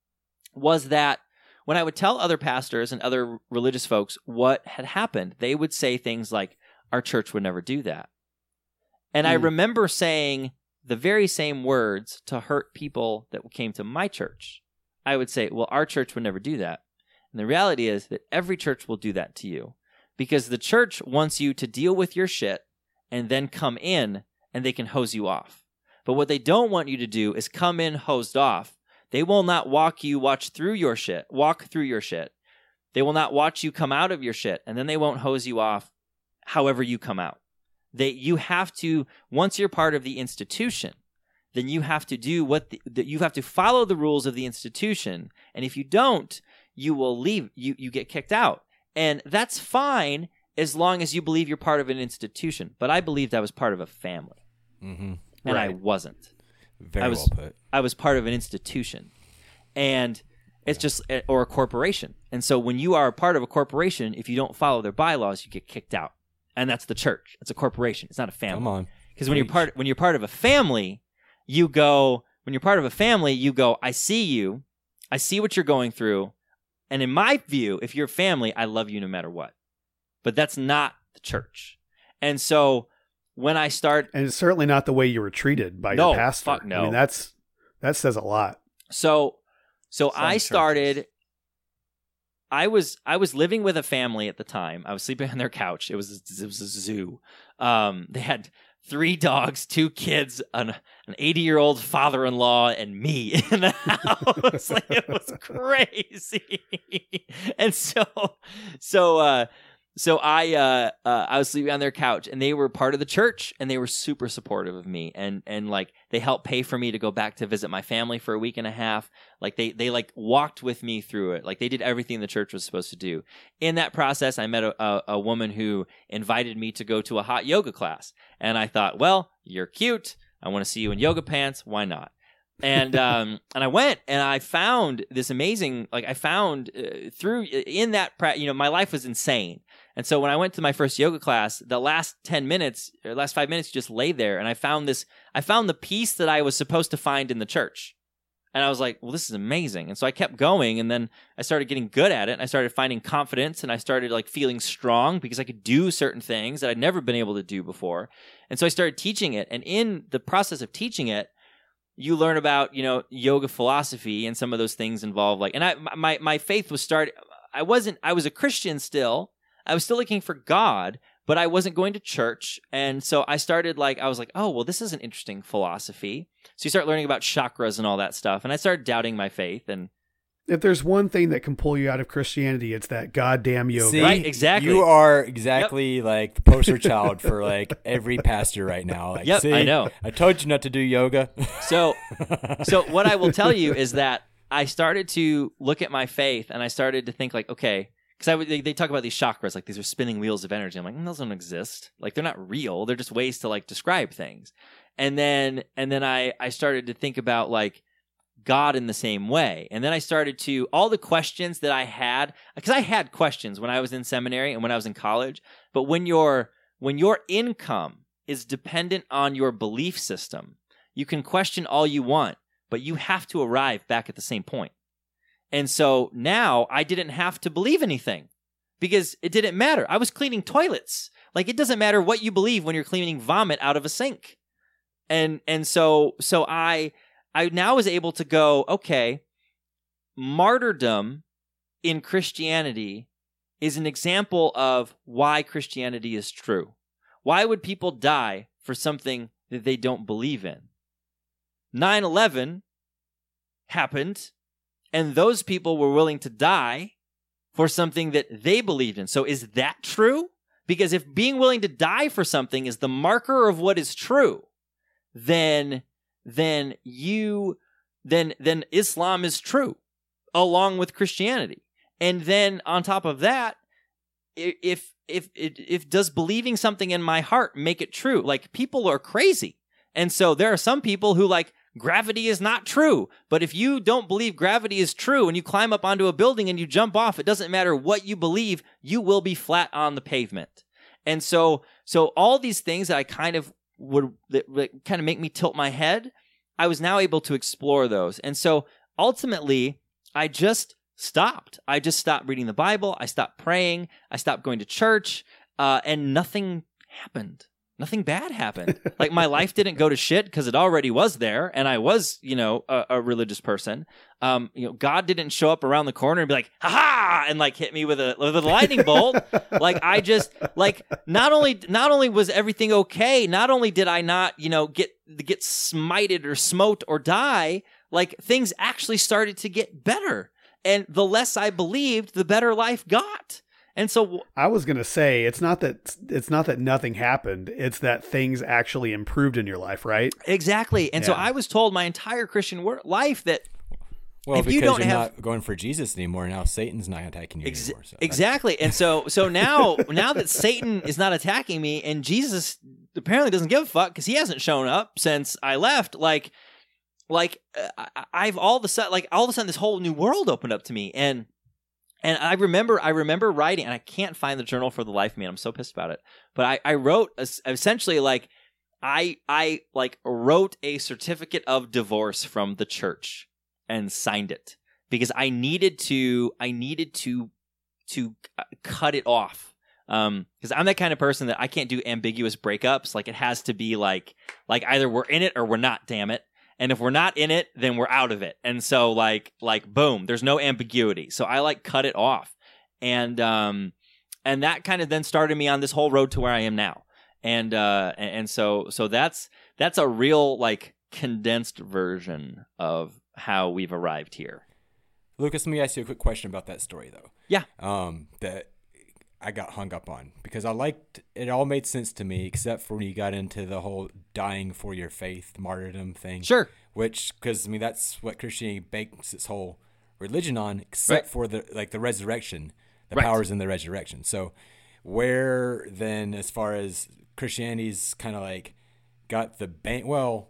was that when I would tell other pastors and other religious folks what had happened, they would say things like, "Our church would never do that." And mm. I remember saying the very same words to hurt people that came to my church. I would say, "Well, our church would never do that." And the reality is that every church will do that to you because the church wants you to deal with your shit and then come in and they can hose you off. But what they don't want you to do is come in hosed off. They will not walk you watch through your shit, walk through your shit. They will not watch you come out of your shit, and then they won't hose you off however you come out. They, you have to, once you're part of the institution, then you have to do what the, the, you have to follow the rules of the institution. And if you don't, you will leave, you, you get kicked out. And that's fine as long as you believe you're part of an institution. But I believed I was part of a family. Mm-hmm. And right. I wasn't. Very I was, well put. I was part of an institution. And it's just, or a corporation. And so when you are a part of a corporation, if you don't follow their bylaws, you get kicked out. And that's the church. It's a corporation. It's not a family. Come on. Because when you're part, when you're part of a family, you go, when you're part of a family, you go, I see you. I see what you're going through. And in my view, if you're family, I love you no matter what. But that's not the church. And so when I start, and it's certainly not the way you were treated by no, your pastor. Fuck no. I mean, that's, that says a lot. So, so Some I started, churches. I was, I was living with a family at the time. I was sleeping on their couch. It was, it was a zoo. Um, they had three dogs, two kids, an an eighty-year-old father-in-law, and me in the house. Like, it was crazy. And so, so, uh, so I, uh, uh, I was sleeping on their couch, and they were part of the church, and they were super supportive of me, and and like they helped pay for me to go back to visit my family for a week and a half. Like they they like walked with me through it. Like they did everything the church was supposed to do. In that process, I met a, a, a woman who invited me to go to a hot yoga class, and I thought, well, you're cute. I want to see you in yoga pants. Why not? And um and I went and I found this amazing, like I found uh, through in that pra- you know my life was insane. And so when I went to my first yoga class, the last ten minutes or last five minutes, you just lay there, and I found this I found the peace that I was supposed to find in the church. And I was like, well, this is amazing. And so I kept going, and then I started getting good at it, and I started finding confidence, and I started like feeling strong because I could do certain things that I'd never been able to do before. And so I started teaching it, and in the process of teaching it, you learn about, you know, yoga philosophy, and some of those things involve like, and I, my, my faith was started, I wasn't, I was a Christian still. I was still looking for God, but I wasn't going to church. And so I started like, I was like, oh, well, this is an interesting philosophy. So you start learning about chakras and all that stuff. And I started doubting my faith. And if there's one thing that can pull you out of Christianity, it's that goddamn yoga. See, right, exactly. You are exactly yep. like the poster child for like every pastor right now. Like, yep, see, I know. I told you not to do yoga. So, so what I will tell you is that I started to look at my faith, and I started to think like, okay, because I they, they talk about these chakras, like these are spinning wheels of energy. I'm like, mm, those don't exist. Like they're not real. They're just ways to like describe things. And then and then I I started to think about like God in the same way. And then I started to, all the questions that I had, because I had questions when I was in seminary and when I was in college, but when your when your income is dependent on your belief system, you can question all you want, but you have to arrive back at the same point. And so now I didn't have to believe anything because it didn't matter. I was cleaning toilets. Like it doesn't matter what you believe when you're cleaning vomit out of a sink. And and so so I I now was able to go, okay, martyrdom in Christianity is an example of why Christianity is true. Why would people die for something that they don't believe in? nine eleven happened, and those people were willing to die for something that they believed in. So is that true? Because if being willing to die for something is the marker of what is true, then then you then then Islam is true along with Christianity. And then on top of that, if if if, if does believing something in my heart make it true? Like people are crazy. And so there are some people who like gravity is not true. But if you don't believe gravity is true and you climb up onto a building and you jump off, it doesn't matter what you believe, you will be flat on the pavement. And so so all these things that I kind of would that, that kind of make me tilt my head, I was now able to explore those. And so ultimately, I just stopped. I just stopped reading the Bible. I stopped praying. I stopped going to church, uh, and nothing happened. nothing bad happened. Like my life didn't go to shit because it already was there, and I was, you know, a, a religious person. Um, you know, God didn't show up around the corner and be like, "Ha ha!" and like hit me with a with a lightning bolt. Like I just like not only not only was everything okay, not only did I not, you know, get get smited or smote or die, like things actually started to get better. And the less I believed, the better life got. And so I was going to say, it's not that it's not that nothing happened. It's that things actually improved in your life, right? Exactly. And yeah. so I was told my entire Christian wor- life that well, if because you don't you're have not going for Jesus anymore, now Satan's not attacking you Ex- anymore. So exactly. And so so now now that Satan is not attacking me and Jesus apparently doesn't give a fuck because he hasn't shown up since I left, like like uh, I've all of a sudden like all of a sudden this whole new world opened up to me. And And I remember, I remember writing, and I can't find the journal for the life of me. And I'm so pissed about it. But I, I wrote essentially like, I, I like wrote a certificate of divorce from the church and signed it because I needed to, I needed to, to cut it off. Um, because I'm that kind of person that I can't do ambiguous breakups. Like it has to be like, like either we're in it or we're not. Damn it. And if we're not in it, then we're out of it. And so like, like, boom, there's no ambiguity. So I like cut it off. And, um, and that kind of then started me on this whole road to where I am now. And, uh, and, and so, so that's, that's a real like condensed version of how we've arrived here. Lucas, let me ask you a quick question about that story though. Yeah. Um, that I got hung up on because I liked, it all made sense to me except for when you got into the whole dying for your faith, martyrdom thing. Sure. Which, because I mean, that's what Christianity bakes its whole religion on, except right. for the, like the resurrection, the right. powers in the resurrection. So where then, as far as Christianity's kind of like got the bank, well,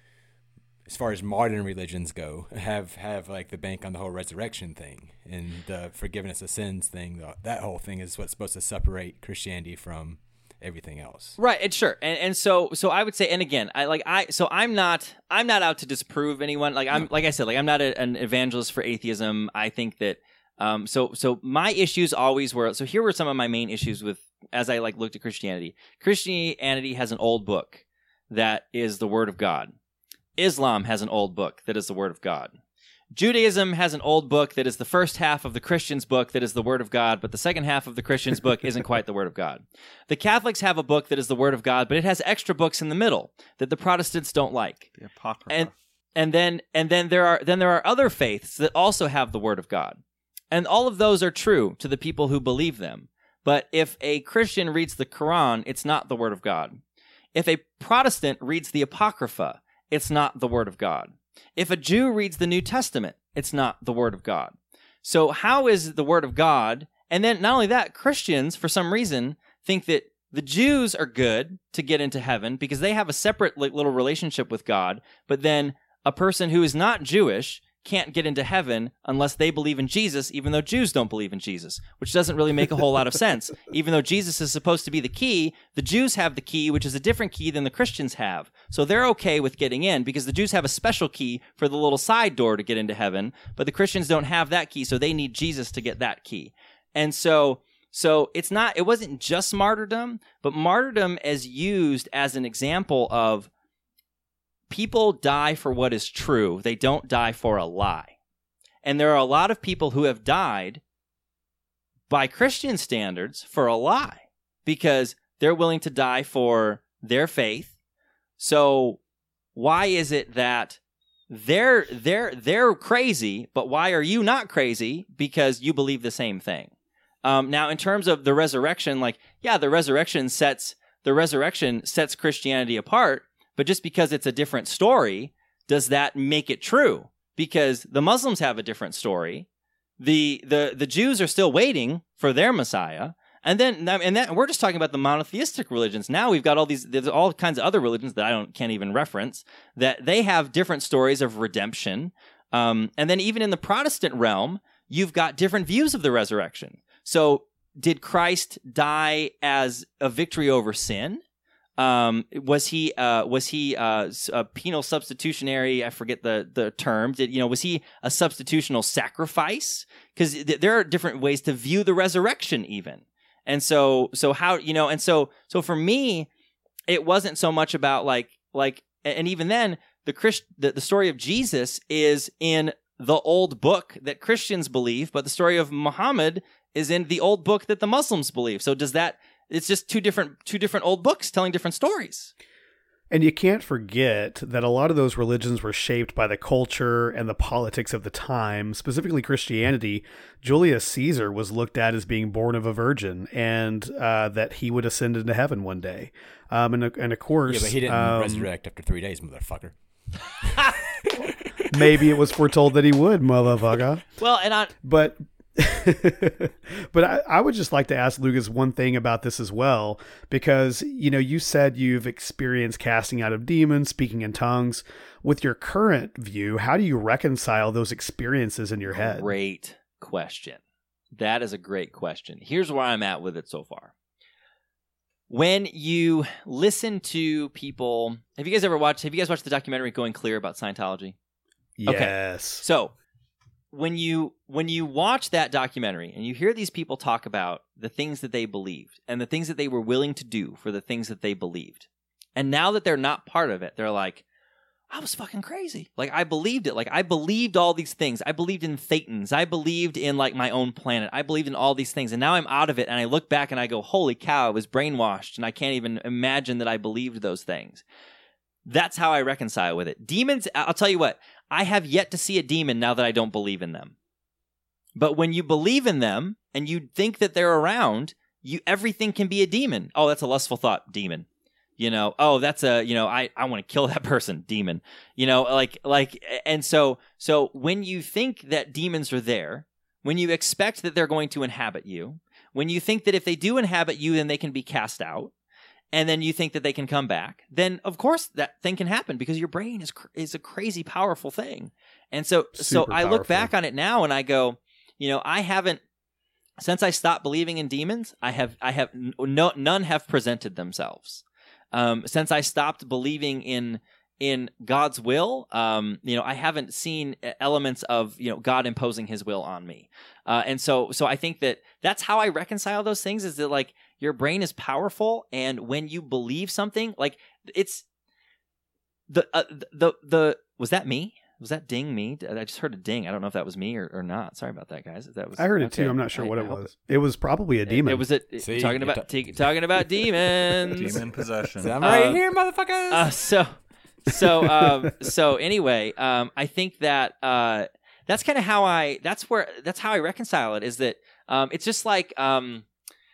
as far as modern religions go, have, have like the bank on the whole resurrection thing and the forgiveness of sins thing. The, that whole thing is what's supposed to separate Christianity from everything else. Right. And sure. And and so so I would say, and again, I like I so I'm not I'm not out to disprove anyone. Like I'm no. like I said, like I'm not a, an evangelist for atheism. I think that um so so my issues always were so here were some of my main issues with as I like looked at Christianity. Christianity has an old book that is the Word of God. Islam has an old book that is the Word of God. Judaism has an old book that is the first half of the Christian's book that is the Word of God, but the second half of the Christian's book isn't quite the Word of God. The Catholics have a book that is the Word of God, but it has extra books in the middle that the Protestants don't like. The Apocrypha. And and then and then there are then there are other faiths that also have the Word of God. And all of those are true to the people who believe them. But if a Christian reads the Quran, it's not the Word of God. If a Protestant reads the Apocrypha, it's not the Word of God. If a Jew reads the New Testament, it's not the Word of God. So how is the Word of God? And then not only that, Christians, for some reason, think that the Jews are good to get into heaven because they have a separate like, little relationship with God, but then a person who is not Jewish can't get into heaven unless they believe in Jesus, even though Jews don't believe in Jesus, which doesn't really make a whole lot of sense. Even though Jesus is supposed to be the key, the Jews have the key, which is a different key than the Christians have. So they're okay with getting in because the Jews have a special key for the little side door to get into heaven, but the Christians don't have that key, so they need Jesus to get that key. And so so it's not it wasn't just martyrdom, but martyrdom as used as an example of people die for what is true. They don't die for a lie. And there are a lot of people who have died by Christian standards for a lie because they're willing to die for their faith. So why is it that they're they're they're crazy, but why are you not crazy? Because you believe the same thing. Um, now, in terms of the resurrection, like yeah, the resurrection sets the resurrection sets Christianity apart. But just because it's a different story, does that make it true? Because the Muslims have a different story. The the the Jews are still waiting for their Messiah. And then and that we're just talking about the monotheistic religions. Now we've got all these there's all kinds of other religions that I don't can't even reference that they have different stories of redemption. Um, and then even in the Protestant realm, you've got different views of the resurrection. So did Christ die as a victory over sin? Um, was he uh, was he uh, a penal substitutionary? I forget the the term. Did you know? Was he a substitutional sacrifice? Because th- there are different ways to view the resurrection, even. And so so how you know? And so so for me, it wasn't so much about like like, and even then, the Christ, the, the story of Jesus is in the old book that Christians believe, but the story of Muhammad is in the old book that the Muslims believe. So does that? It's just two different two different old books telling different stories. And you can't forget that a lot of those religions were shaped by the culture and the politics of the time, specifically Christianity. Julius Caesar was looked at as being born of a virgin, and uh, that he would ascend into heaven one day. Um, and, and of course... Yeah, but he didn't um, resurrect after three days, motherfucker. Maybe it was foretold that he would, motherfucker. Well, and I... But... but I, I would just like to ask Lucas one thing about this as well, because, you know, you said you've experienced casting out of demons, speaking in tongues. With your current view, how do you reconcile those experiences in your head? Great question. That is a great question. Here's where I'm at with it so far. When you listen to people, have you guys ever watched, have you guys watched the documentary Going Clear about Scientology? Yes. Okay. So, When you when you watch that documentary and you hear these people talk about the things that they believed and the things that they were willing to do for the things that they believed, and now that they're not part of it, they're like, I was fucking crazy. Like, I believed it. Like, I believed all these things. I believed in thetans. I believed in, like, my own planet. I believed in all these things. And now I'm out of it, and I look back and I go, holy cow, I was brainwashed, and I can't even imagine that I believed those things. That's how I reconcile with it. Demons, I'll tell you what, I have yet to see a demon now that I don't believe in them. But when you believe in them and you think that they're around, you everything can be a demon. Oh, that's a lustful thought, demon. You know, oh, that's a, you know, I, I want to kill that person, demon. You know, like, like, and so, so when you think that demons are there, when you expect that they're going to inhabit you, when you think that if they do inhabit you, then they can be cast out, and then you think that they can come back, then of course that thing can happen because your brain is cr- is a crazy powerful thing. And so, Super so I look powerful. back on it now and I go, you know, I haven't, since I stopped believing in demons, I have, I have, no, none have presented themselves. Um, since I stopped believing in in God's will, um, you know, I haven't seen elements of, you know, God imposing His will on me, uh, and so so I think that that's how I reconcile those things. Is that like your brain is powerful, and when you believe something, like it's the uh, the, the the was that me? Was that ding me? I just heard a ding. I don't know if that was me or, or not. Sorry about that, guys. If that was, I heard it okay. too. I'm not sure I, what I it hope was. It was probably a demon. It, it was a, See, talking about t- t- talking about demons. Demon possession. I'm right Uh, here, motherfuckers. Uh, so, so, um, so anyway, um, I think that uh, that's kind of how I. That's where. That's how I reconcile it. Is that um, it's just like um,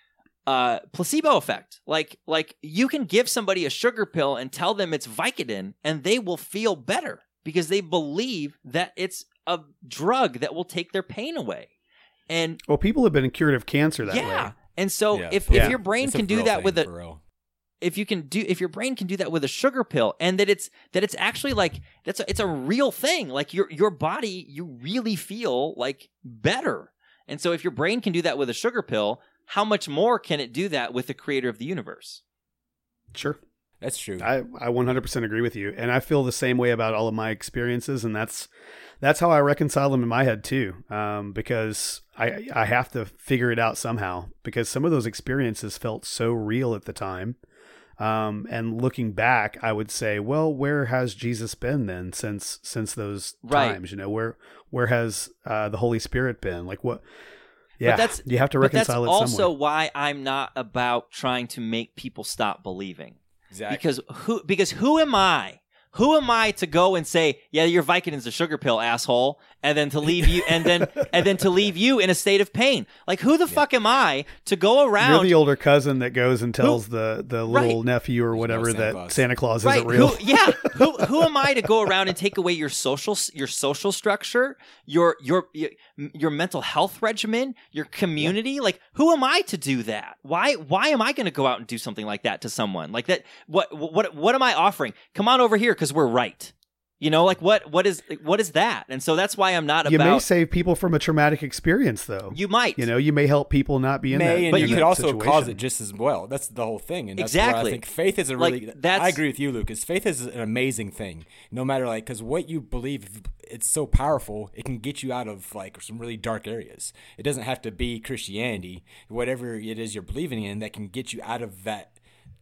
uh, placebo effect. Like, like you can give somebody a sugar pill and tell them it's Vicodin, and they will feel better because they believe that it's a drug that will take their pain away. And well, people have been cured of cancer that yeah. way. And so Yeah, if, yeah. if your brain It's a can do real that thing, with a for real. if you can do if your brain can do that with a sugar pill, and that it's that it's actually like that's a, it's a real thing, like your your body, you really feel like better. And so if your brain can do that with a sugar pill, how much more can it do that with the creator of the universe? Sure. That's true. I, I one hundred percent agree with you. And I feel the same way about all of my experiences. And that's that's how I reconcile them in my head too. Um, because I I have to figure it out somehow, because some of those experiences felt so real at the time. Um, and looking back, I would say, well, where has Jesus been then since since those Right. times? You know, where where has uh, the Holy Spirit been? Like what? Yeah, but that's, you have to but reconcile that's it also somewhere. why I'm not about trying to make people stop believing. Exactly. Because who because who am I? Who am I to go and say, yeah, your Vicodin's a sugar pill, asshole, and then to leave you and then and then to leave you in a state of pain? Like, who the fuck am I to go around? You're the older cousin that goes and tells Who- the, the little Right. nephew or no whatever Santa that Claus. Santa Claus Right? isn't real. Who, yeah. Who who am I to go around and take away your social your social structure, your your your, your mental health regimen, your community? Like, who am I to do that? Why why am I going to go out and do something like that to someone? Like that? What what what am I offering? Come on over here because we're right. You know, like what what is what is that? And so that's why I'm not You about. may save people from a traumatic experience, though. You might. You know, you may help people not be in that. May, and But you you- could also situation. cause it just as well. That's the whole thing, and that's Exactly. why I think faith is a Like, really. that's- I agree with you, Lucas. Faith is an amazing thing, no matter like because what you believe, it's so powerful. It can get you out of like some really dark areas. It doesn't have to be Christianity. Whatever it is you're believing in, that can get you out of that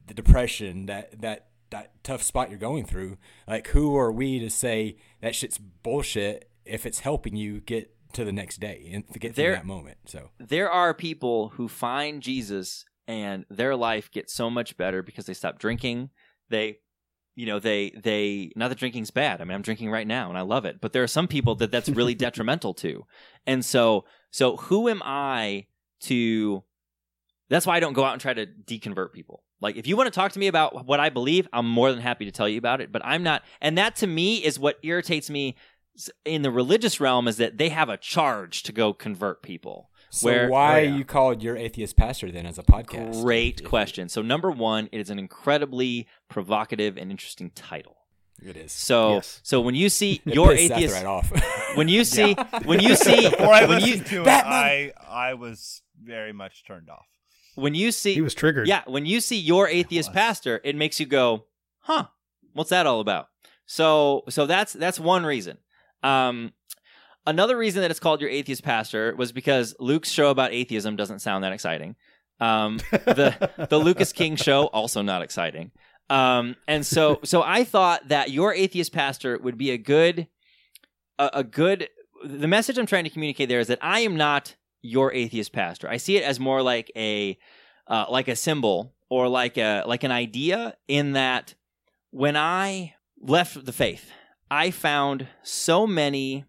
the depression, that that that tough spot you're going through. Like, who are we to say that shit's bullshit if it's helping you get to the next day and to get through There- that moment? So There are people who find Jesus and their life gets so much better because they stop drinking. They, you know, they, they, not that drinking's bad. I mean, I'm drinking right now and I love it, but there are some people that that's really detrimental to. And so, so who am I to, that's why I don't go out and try to deconvert people. Like, if you want to talk to me about what I believe, I'm more than happy to tell you about it, but I'm not. And that to me is what irritates me in the religious realm, is that they have a charge to go convert people. So Where, why oh, yeah. you called your atheist pastor then as a podcast? Great question. So number one, it is an incredibly provocative and interesting title. It is. So Yes. so when you see It your pissed Seth atheist, right off. when you see when you see Before I when listened you to it, Batman! I I was very much turned off. when you see He was triggered. yeah when you see your atheist pastor, it makes you go, huh? What's that all about? So so that's that's one reason. Um, another reason that it's called your atheist pastor was because Luke's show about atheism doesn't sound that exciting. Um, the the Lucas King show, also not exciting. Um, and so so I thought that your atheist pastor would be a good a, a good. The message I'm trying to communicate there is that I am not your atheist pastor. I see it as more like a uh, like a symbol or like a like an idea, in that when I left the faith, I found so many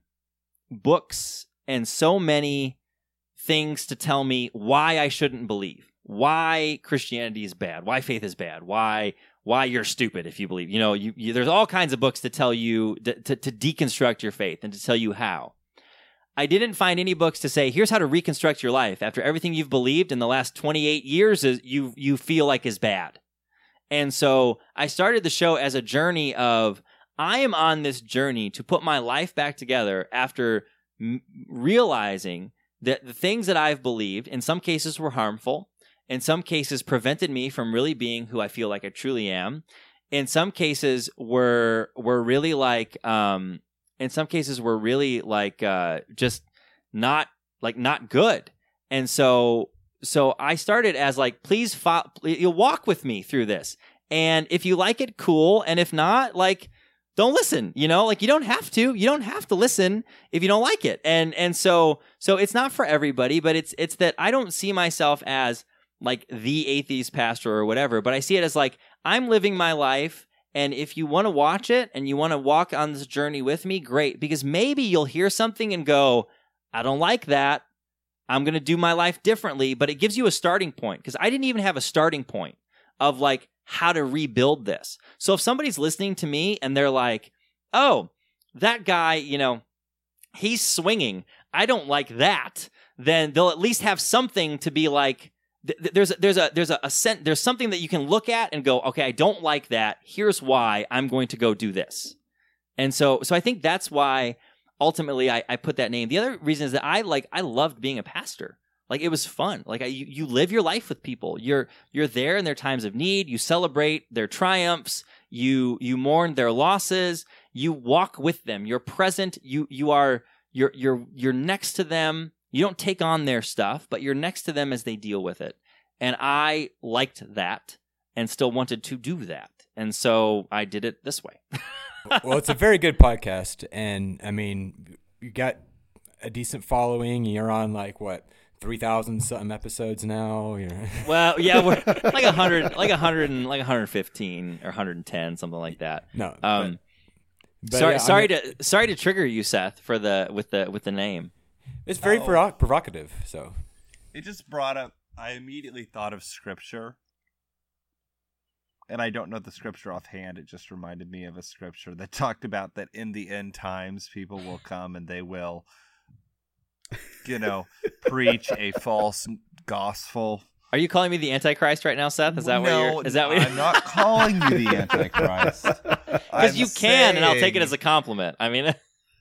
books and so many things to tell me why I shouldn't believe, why Christianity is bad, why faith is bad, why why you're stupid if you believe. You know, you, you there's all kinds of books to tell you to, to, to deconstruct your faith and to tell you how. I didn't find any books to say, here's how to reconstruct your life after everything you've believed in the last twenty-eight years is you you feel like is bad. And so I started the show as a journey of, I am on this journey to put my life back together after m- realizing that the things that I've believed in some cases were harmful, in some cases prevented me from really being who I feel like I truly am, in some cases were were really like um in some cases were really like uh just not like not good. And so so I started as like, please fo- you'll walk with me through this, and if you like it, cool, and if not, like, don't listen, you know, like you don't have to, you don't have to listen if you don't like it. And, and so, so it's not for everybody, but it's, it's that I don't see myself as like the atheist pastor or whatever, but I see it as like, I'm living my life. And if you want to watch it and you want to walk on this journey with me, great, because maybe you'll hear something and go, I don't like that. I'm going to do my life differently. But it gives you a starting point, because I didn't even have a starting point of like how to rebuild this. So if somebody's listening to me and they're like, oh, that guy, you know, he's swinging, I don't like that, then they'll at least have something to be like, th- th- there's a, there's a, there's a, a cent- there's something that you can look at and go, okay, I don't like that. Here's why I'm going to go do this. And so, so I think that's why ultimately I, I put that name. The other reason is that I like, I loved being a pastor. Like, it was fun. Like, I, you, you live your life with people. You're you're there in their times of need. You celebrate their triumphs. You you mourn their losses. You walk with them. You're present. You you are you're you're you're next to them. You don't take on their stuff, but you're next to them as they deal with it. And I liked that and still wanted to do that. And so I did it this way. Well, it's a very good podcast, and I mean, you got a decent following. You're on like what? Three thousand something episodes now. You know? Well, yeah, we're like a hundred, like a hundred and like a hundred fifteen or hundred and ten, something like that. No, um, but, but sorry, yeah, sorry I mean, to sorry to trigger you, Seth, for the with the with the name. It's very Oh. provo- provocative. So It just brought up, I immediately thought of scripture. And I don't know the scripture offhand. It just reminded me of a scripture that talked about that in the end times, people will come and they will, you know, preach a false gospel. Are you calling me the Antichrist right now, Seth? Is that what No, you're? Is that what I'm not calling you the Antichrist. Because you can, and I'll take it as a compliment. I mean,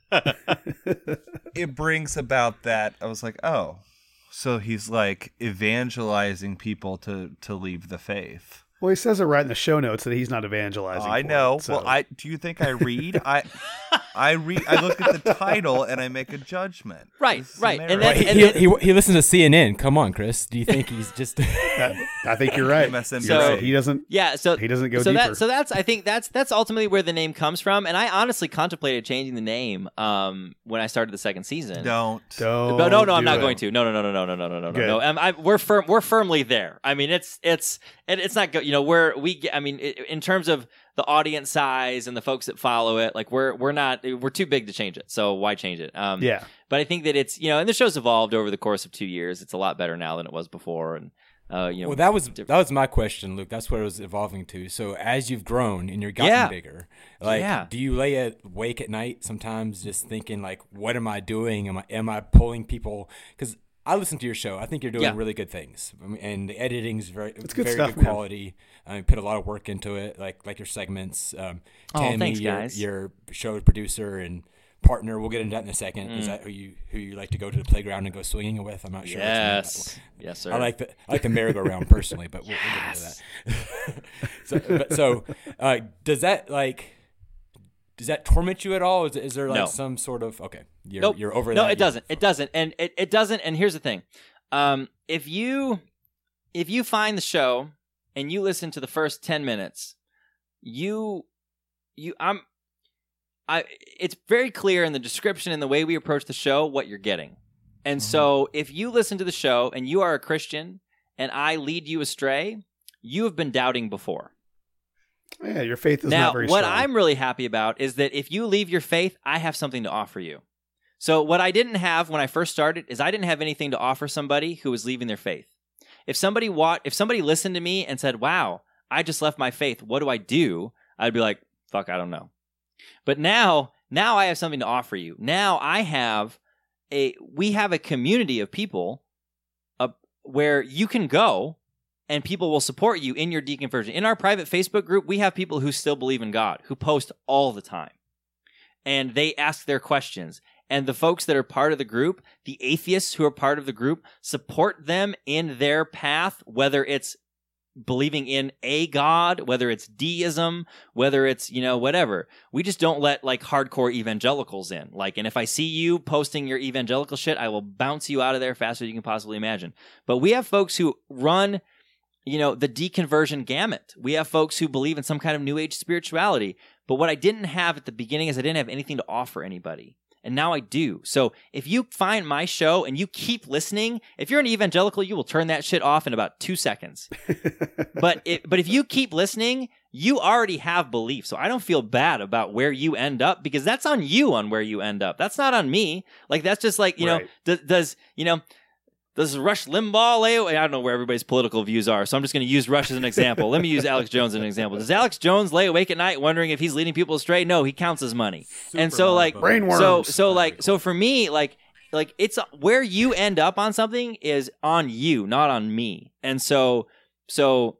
it brings about that. I was like, oh, so he's like evangelizing people to to leave the faith. Well, he says it right in the show notes that he's not evangelizing. Oh, I for know. It, so. Well, I do you think I read? I I read. I look at the title and I make a judgment. Right, right. And then, Well, he, and he, then he, he listens to C N N. Come on, Chris. Do you think he's just? That- I think you're right. M S N B C. You're right. He doesn't. yeah, so He doesn't go so deeper. That, so that's I think that's that's ultimately where the name comes from. And I honestly contemplated changing the name um, when I started the second season. Don't. Don't But no, no, I'm do not it. going to. No, no, no, no, no, no, no, no, no, Good. no. Um, I, we're firm. We're firmly there. I mean, it's it's and it's not good. You know, we're we. get- I mean, i in terms of the audience size and the folks that follow it, like we're we're not we're too big to change it. So why change it? Um, Yeah. But I think that it's you know, and the show's evolved over the course of two years. It's a lot better now than it was before, and uh, you know. Well, that was that was my question, Luke. That's what it was evolving to. So as you've grown and you're gotten Yeah. bigger, like, Yeah. do you lay awake at night sometimes just thinking like, what am I doing? Am I am I pulling people? Because I listen to your show. I think you're doing Yeah. really good things, I mean, and the editing's very good very stuff, good man. quality. I put a lot of work into it, like like your segments. Um, Oh, Tammy, thanks, your, guys. your show producer and partner. We'll get into that in a second. Mm. Is that who you who you like to go to the playground and go swinging with? I'm not sure. what's in Yes, that. yes, sir. I like the I like the merry-go-round personally, but we'll, we'll get into that. so, but, so uh, does that like does that torment you at all? Is, is there like No. some sort of okay? You're Nope. you're over no, that. it doesn't. It doesn't. And it, it doesn't. And here's the thing: um, if you if you find the show and you listen to the first ten minutes, you you I'm I. It's very clear in the description and the way we approach the show what you're getting. And Mm-hmm. so, if you listen to the show and you are a Christian and I lead you astray, you have been doubting before. Yeah, your faith is Now, not very what strong. I'm really happy about is that if you leave your faith, I have something to offer you. So what I didn't have when I first started is I didn't have anything to offer somebody who was leaving their faith. If somebody wa- if somebody listened to me and said, "Wow, I just left my faith. What do I do?" I'd be like, "Fuck, I don't know." But now, now I have something to offer you. Now I have a we have a community of people uh, where you can go and people will support you in your deconversion. In our private Facebook group, we have people who still believe in God, who post all the time. And they ask their questions. And the folks that are part of the group, the atheists who are part of the group, support them in their path, whether it's believing in a God, whether it's deism, whether it's, you know, whatever. We just don't let like hardcore evangelicals in. Like, and if I see you posting your evangelical shit, I will bounce you out of there faster than you can possibly imagine. But we have folks who run, you know, the deconversion gamut. We have folks who believe in some kind of new age spirituality. But what I didn't have at the beginning is I didn't have anything to offer anybody. And now I do. So if you find my show and you keep listening, if you're an evangelical, you will turn that shit off in about two seconds. but it, but if you keep listening, you already have belief. So I don't feel bad about where you end up because that's on you on where you end up. That's not on me. Like that's just like, you Right. know, does, does you know, does Rush Limbaugh lay away? I don't know where everybody's political views are, so I'm just going to use Rush as an example. Let me use Alex Jones as an example. Does Alex Jones lay awake at night wondering if he's leading people astray? No, he counts his money. and so, like, Brainworms. so, so, like, so for me, like, like it's where you end up on something is on you, not on me. And so, so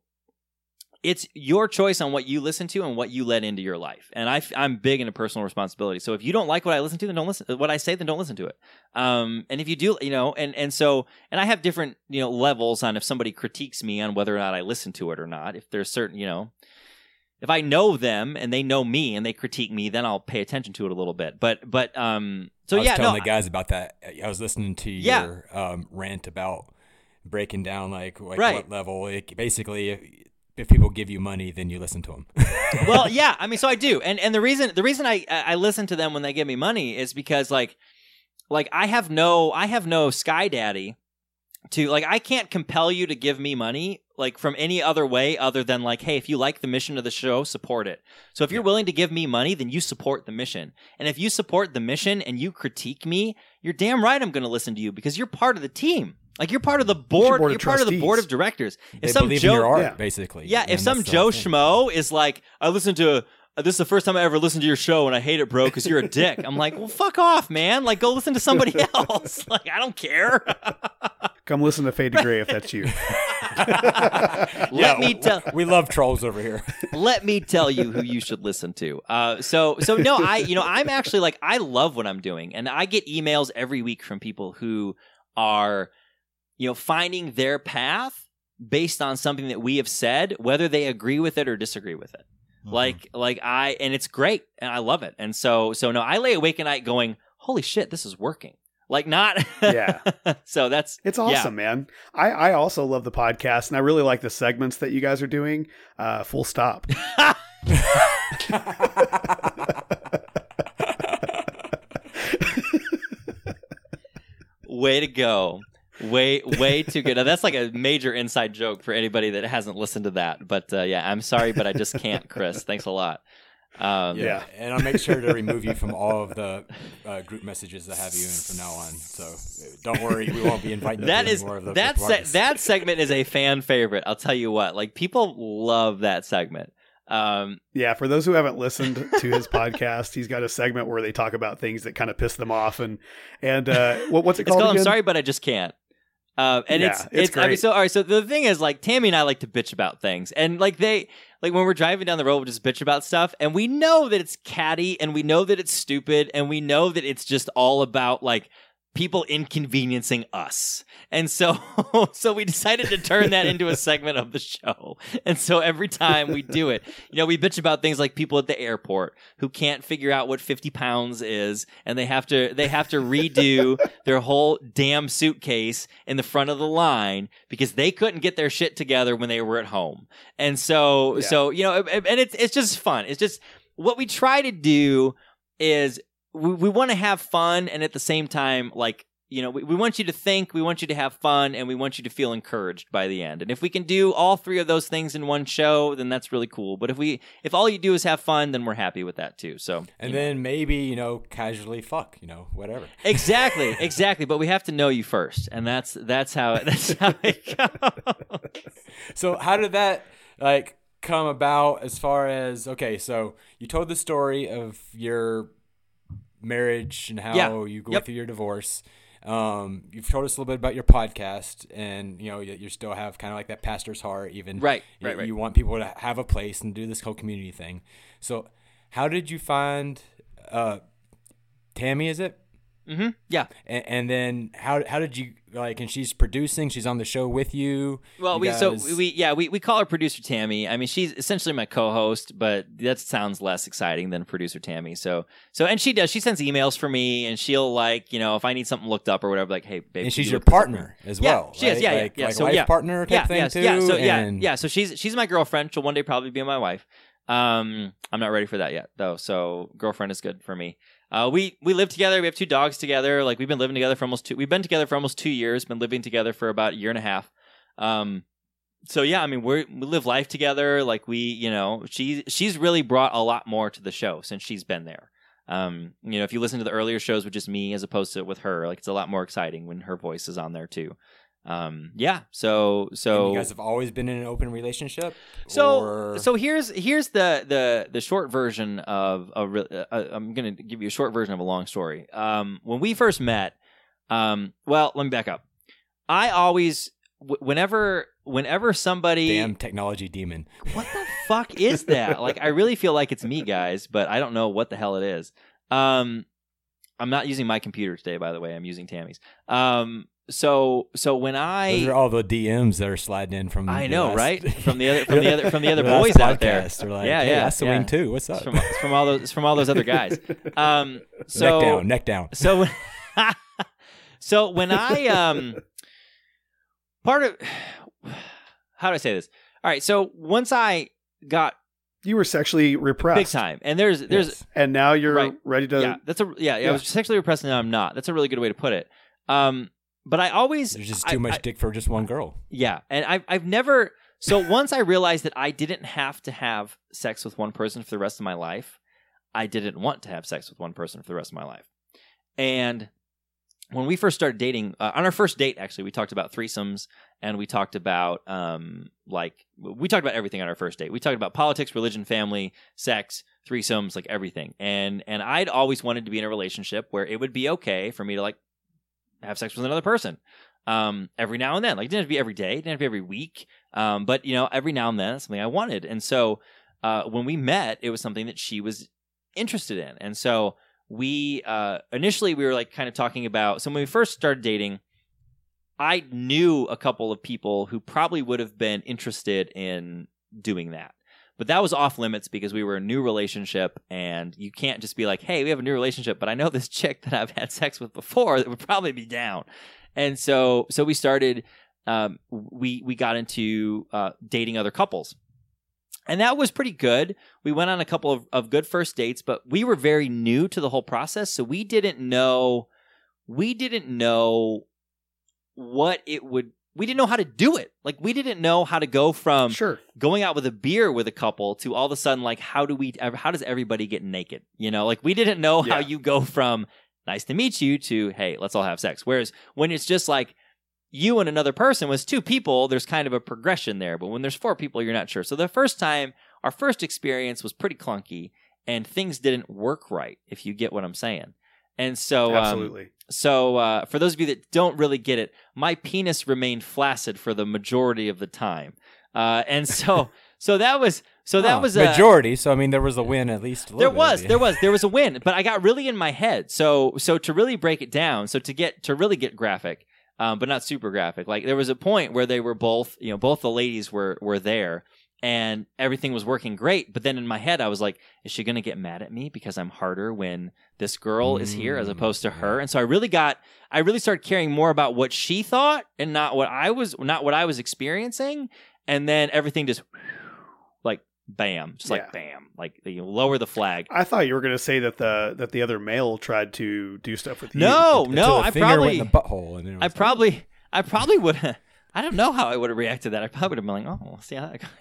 it's your choice on what you listen to and what you let into your life. And I, I'm big into personal responsibility. So if you don't like what I listen to, then don't listen. What I say, then don't listen to it. Um, and if you do, you know, and and so, and I have different, you know, levels on if somebody critiques me on whether or not I listen to it or not. If there's certain, you know, if I know them and they know me and they critique me, then I'll pay attention to it a little bit. But but um, so I was yeah, telling no, the guys about that. I was listening to Yeah. your um, rant about breaking down like, like Right. what level. It, basically, if, if people give you money, then you listen to them. well, yeah, I mean, so I do, and and the reason the reason I I listen to them when they give me money is because like like I have no I have no Sky Daddy to like I can't compel you to give me money like from any other way other than like, hey, if you like the mission of the show, support it. So if you're willing to give me money, then you support the mission. And if you support the mission and you critique me, you're damn right I'm going to listen to you because you're part of the team. Like you're part of the board. board You're of part of the trustees. board of directors. If They some believe Joe, in your art, Yeah. basically. yeah, if And some that's the Joe whole thing. Schmo is like, I listened to, uh, this is the first time I ever listened to your show and I hate it, bro, because you're a dick. I'm like, well, fuck off, man. Like, go listen to somebody else. Like, I don't care. Come listen to Fade to Gray if that's you. Let Yeah, me tell. we love trolls over here. Let me tell you who you should listen to. Uh, so, so no, I, you know, I'm actually like, I love what I'm doing, and I get emails every week from people who are, you know, finding their path based on something that we have said, whether they agree with it or disagree with it. Mm-hmm. Like, like I, and it's great, and I love it. And so, so no, I lay awake at night going, "Holy shit, this is working!" Like, not, yeah. So that's it's awesome, yeah. man. I I also love the podcast, and I really like the segments that you guys are doing. Uh, full stop. Way to go. Way, way too good. Now, that's like a major inside joke for anybody that hasn't listened to that. But uh, yeah, I'm sorry, but I just can't, Chris. Thanks a lot. Um, yeah. And I'll make sure to remove you from all of the uh, group messages I have you in from now on. So don't worry, we won't be inviting that you is, to more of the that, se- that segment is a fan favorite. I'll tell you what. Like, people love that segment. Um, yeah, for those who haven't listened to his podcast, he's got a segment where they talk about things that kind of piss them off, and and uh, what, what's it it's called? called again? I'm sorry, but I just can't. Uh, and yeah, it's it's, it's great. I mean, so all right. So the thing is, like, Tammy and I like to bitch about things, and like they like when we're driving down the road, we just bitch about stuff, and we know that it's catty, and we know that it's stupid, and we know that it's just all about like people inconveniencing us. And so so we decided to turn that into a segment of the show. And so every time we do it, you know, we bitch about things like people at the airport who can't figure out what fifty pounds is, and they have to they have to redo their whole damn suitcase in the front of the line because they couldn't get their shit together when they were at home. And so Yeah. so you know, and it's it's just fun. It's just what we try to do is we, we want to have fun, and at the same time, like, you know, we, we want you to think, we want you to have fun, and we want you to feel encouraged by the end. And if we can do all three of those things in one show, then that's really cool. But if we, if all you do is have fun, then we're happy with that too. So, and you then know. maybe, you know, casually fuck, you know, whatever. Exactly, exactly. But we have to know you first, and that's that's how it, that's how it goes. So how did that like come about? As far as okay, so you told the story of your marriage and how Yeah. you go Yep. through your divorce. Um, you've told us a little bit about your podcast, and you know you, you still have kind of like that pastor's heart. Even Right, you, right, right. You want people to have a place and do this whole community thing. So, how did you find uh, Tammy? Is it? Mm-hmm. Yeah. And, and then how how did you like? And she's producing. She's on the show with you. Well, You we guys- so we yeah we, we call her producer Tammy. I mean, she's essentially my co-host, but that sounds less exciting than producer Tammy. So so and she does. She sends emails for me, and she'll like you know if I need something looked up or whatever, like hey babe. And can she's you your look this up? partner as Yeah, well. she is. right? Yeah, yeah, like, yeah. Like so life yeah, partner type yeah, thing yeah, too. Yeah, so yeah, and- yeah. So she's she's my girlfriend. She'll one day probably be my wife. Um, I'm not ready for that yet though. So girlfriend is good for me. Uh, we we live together. We have two dogs together. Like we've been living together for almost two. We've been together for almost two years. Been living together for about a year and a half. Um, so yeah, I mean we we live life together. Like we, you know, she she's really brought a lot more to the show since she's been there. Um, you know, if you listen to the earlier shows with just me as opposed to with her, like it's a lot more exciting when her voice is on there too. Um, yeah. So so And you guys have always been in an open relationship. so or... so here's here's the the the short version of a. Re- uh, I'm gonna give you a short version of a long story. Um, when we first met, um, well, let me back up. I always, w- whenever whenever somebody, damn technology demon. what the fuck is that? Like, I really feel like it's me, guys, but I don't know what the hell it is. Um, I'm not using my computer today, by the way. I'm using Tammy's. Um. So so when I Those are all the D Ms that are sliding in from. I the know, last- right? From the other from the other from the other the last boys out there. podcast. They're like, yeah, hey, yeah, I swing yeah. too. What's up? It's from, it's from all those it's from all those other guys. Um, so neck down, neck down. So so when I um part of how do I say this? All right, so once I got You were sexually repressed. big time, and there's there's Yes. And now you're Right. ready to. yeah that's a yeah, yeah Yeah. I was sexually repressed and now I'm not. That's a really good way to put it. Um, but I always There's just I- too much I- dick for just one girl. Yeah, and I've I've never. So once I realized that I didn't have to have sex with one person for the rest of my life, I didn't want to have sex with one person for the rest of my life. And when we first started dating, uh, on our first date, actually, we talked about threesomes, and we talked about um like we talked about everything on our first date. We talked about politics, religion, family, sex, threesomes, like everything. And and I'd always wanted to be in a relationship where it would be okay for me to like have sex with another person. Um, every now and then, like it didn't have to be every day, it didn't have to be every week. Um, but you know, every now and then, that's something I wanted. And so, uh, when we met, it was something that she was interested in. And so we, uh, initially we were like kind of talking about, so when we first started dating, I knew a couple of people who probably would have been interested in doing that. But that was off limits because we were a new relationship, and you can't just be like, hey, we have a new relationship, but I know this chick that I've had sex with before that would probably be down. And so so we started, um, we, we got into uh, dating other couples. And that was pretty good. We went on a couple of, of good first dates, but we were very new to the whole process, so we didn't know, we didn't know what it would we didn't know how to do it. Like, we didn't know how to go from sure. going out with a beer with a couple to all of a sudden, like, how do we, how does everybody get naked? You know, like, we didn't know Yeah. how you go from nice to meet you to, hey, let's all have sex. Whereas when it's just like you and another person, was two people, there's kind of a progression there. But when there's four people, you're not sure. So the first time, our first experience was pretty clunky and things didn't work right, if you get what I'm saying. And so, Absolutely. Um, so uh, for those of you that don't really get it, my penis remained flaccid for the majority of the time, uh, and so, so that was, so that Oh, was a majority. So I mean, there was a win at least. A there little bit was, of it. there was, there was a win, but I got really in my head. So, so to really break it down, so to get to really get graphic, um, but not super graphic. Like, there was a point where they were both, you know, both the ladies were were there. And everything was working great. But then in my head, I was like, is she going to get mad at me because I'm harder when this girl is here as opposed to her? And so I really got, I really started caring more about what she thought and not what I was, not what I was experiencing. And then everything just like, bam, just Yeah. like bam, like you lower the flag. I thought you were going to say that the that the other male tried to do stuff with you. No, Until no, the I finger probably, went in the butthole, and then it I was- probably, I probably would have, I don't know how I would have reacted to that. I probably would have been like, oh, we'll see how that goes.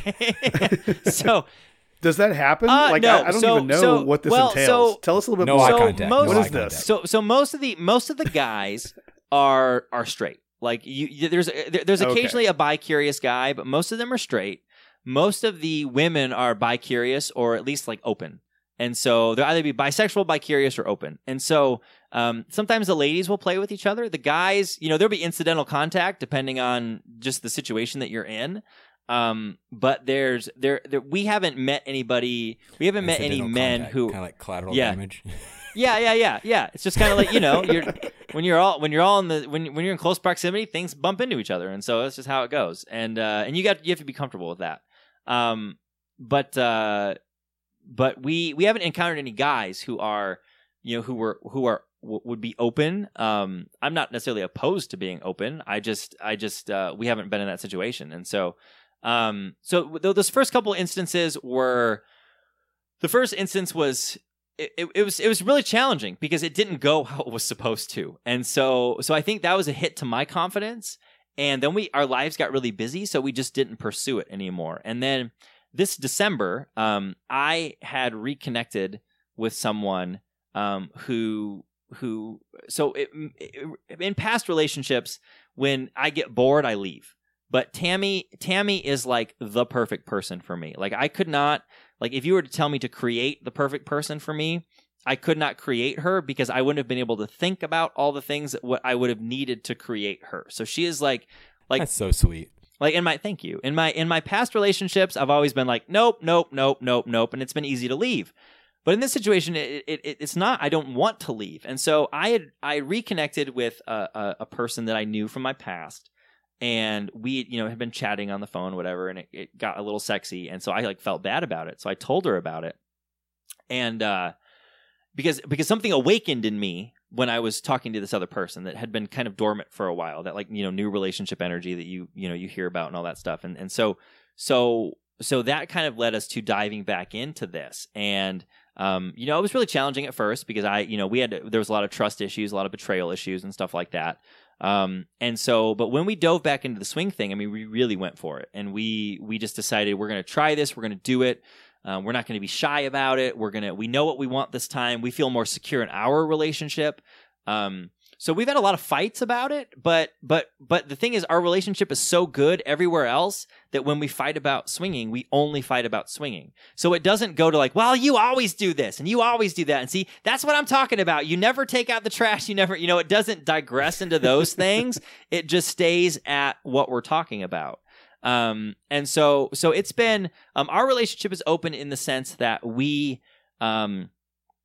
so Does that happen? Uh, like, no. I, I don't so, even know so, what this well, entails. So, Tell us a little bit No more. eye so contact. Most, no what eye is this? contact. So, so most of the most of the guys are are straight. Like you, you there's there, there's Okay. occasionally a bi-curious guy, but most of them are straight. Most of the women are bi-curious or at least like open. And so they'll either be bisexual, bi-curious, or open. And so um, sometimes the ladies will play with each other. The guys, you know, there'll be incidental contact depending on just the situation that you're in. Um, but there's there, there we haven't met anybody. We haven't met any Incidental men contact, who kind of like collateral Yeah. damage. Yeah, yeah, yeah, yeah. It's just kind of like, you know, you're when you're all when you're all in the when when you're in close proximity, things bump into each other, and so that's just how it goes. And uh, and you got you have to be comfortable with that. Um, but uh, but we we haven't encountered any guys who are you know who were who are w- would be open. Um, I'm not necessarily opposed to being open. I just I just uh, we haven't been in that situation, and so um, so th- those first couple instances were the first instance was. It, it, it was it was really challenging because it didn't go how it was supposed to, and so so I think that was a hit to my confidence. And then we our lives got really busy, so we just didn't pursue it anymore. And then this December, um, I had reconnected with someone um, who who so it, it, in past relationships, when I get bored, I leave. But Tammy Tammy is like the perfect person for me. Like I could not. Like, if you were to tell me to create the perfect person for me, I could not create her because I wouldn't have been able to think about all the things that what I would have needed to create her. So she is like, like That's so sweet. Like in my thank you in my in my past relationships, I've always been like, nope, nope, nope, nope, nope, and it's been easy to leave. But in this situation, it, it, it's not. I don't want to leave, and so I had I reconnected with a, a, a person that I knew from my past. And we, you know, had been chatting on the phone, whatever, and it, it got a little sexy. And so I like felt bad about it. So I told her about it. And uh, because because something awakened in me when I was talking to this other person that had been kind of dormant for a while, that like, you know, new relationship energy that you, you know, you hear about and all that stuff. And and so so so that kind of led us to diving back into this. And um, you know, it was really challenging at first because I, you know, we had there was a lot of trust issues, a lot of betrayal issues and stuff like that. Um, and so, but when we dove back into the swing thing, I mean, we really went for it, and we we just decided we're going to try this, we're going to do it. Um, we're not going to be shy about it. We're gonna we know what we want this time. We feel more secure in our relationship. Um, so we've had a lot of fights about it, but but but the thing is, our relationship is so good everywhere else that when we fight about swinging, we only fight about swinging. So it doesn't go to like, well, you always do this and you always do that, and see, that's what I'm talking about. You never take out the trash. You never, you know, it doesn't digress into those things. It just stays at what we're talking about. Um, and so so it's been um, our relationship is open in the sense that we um.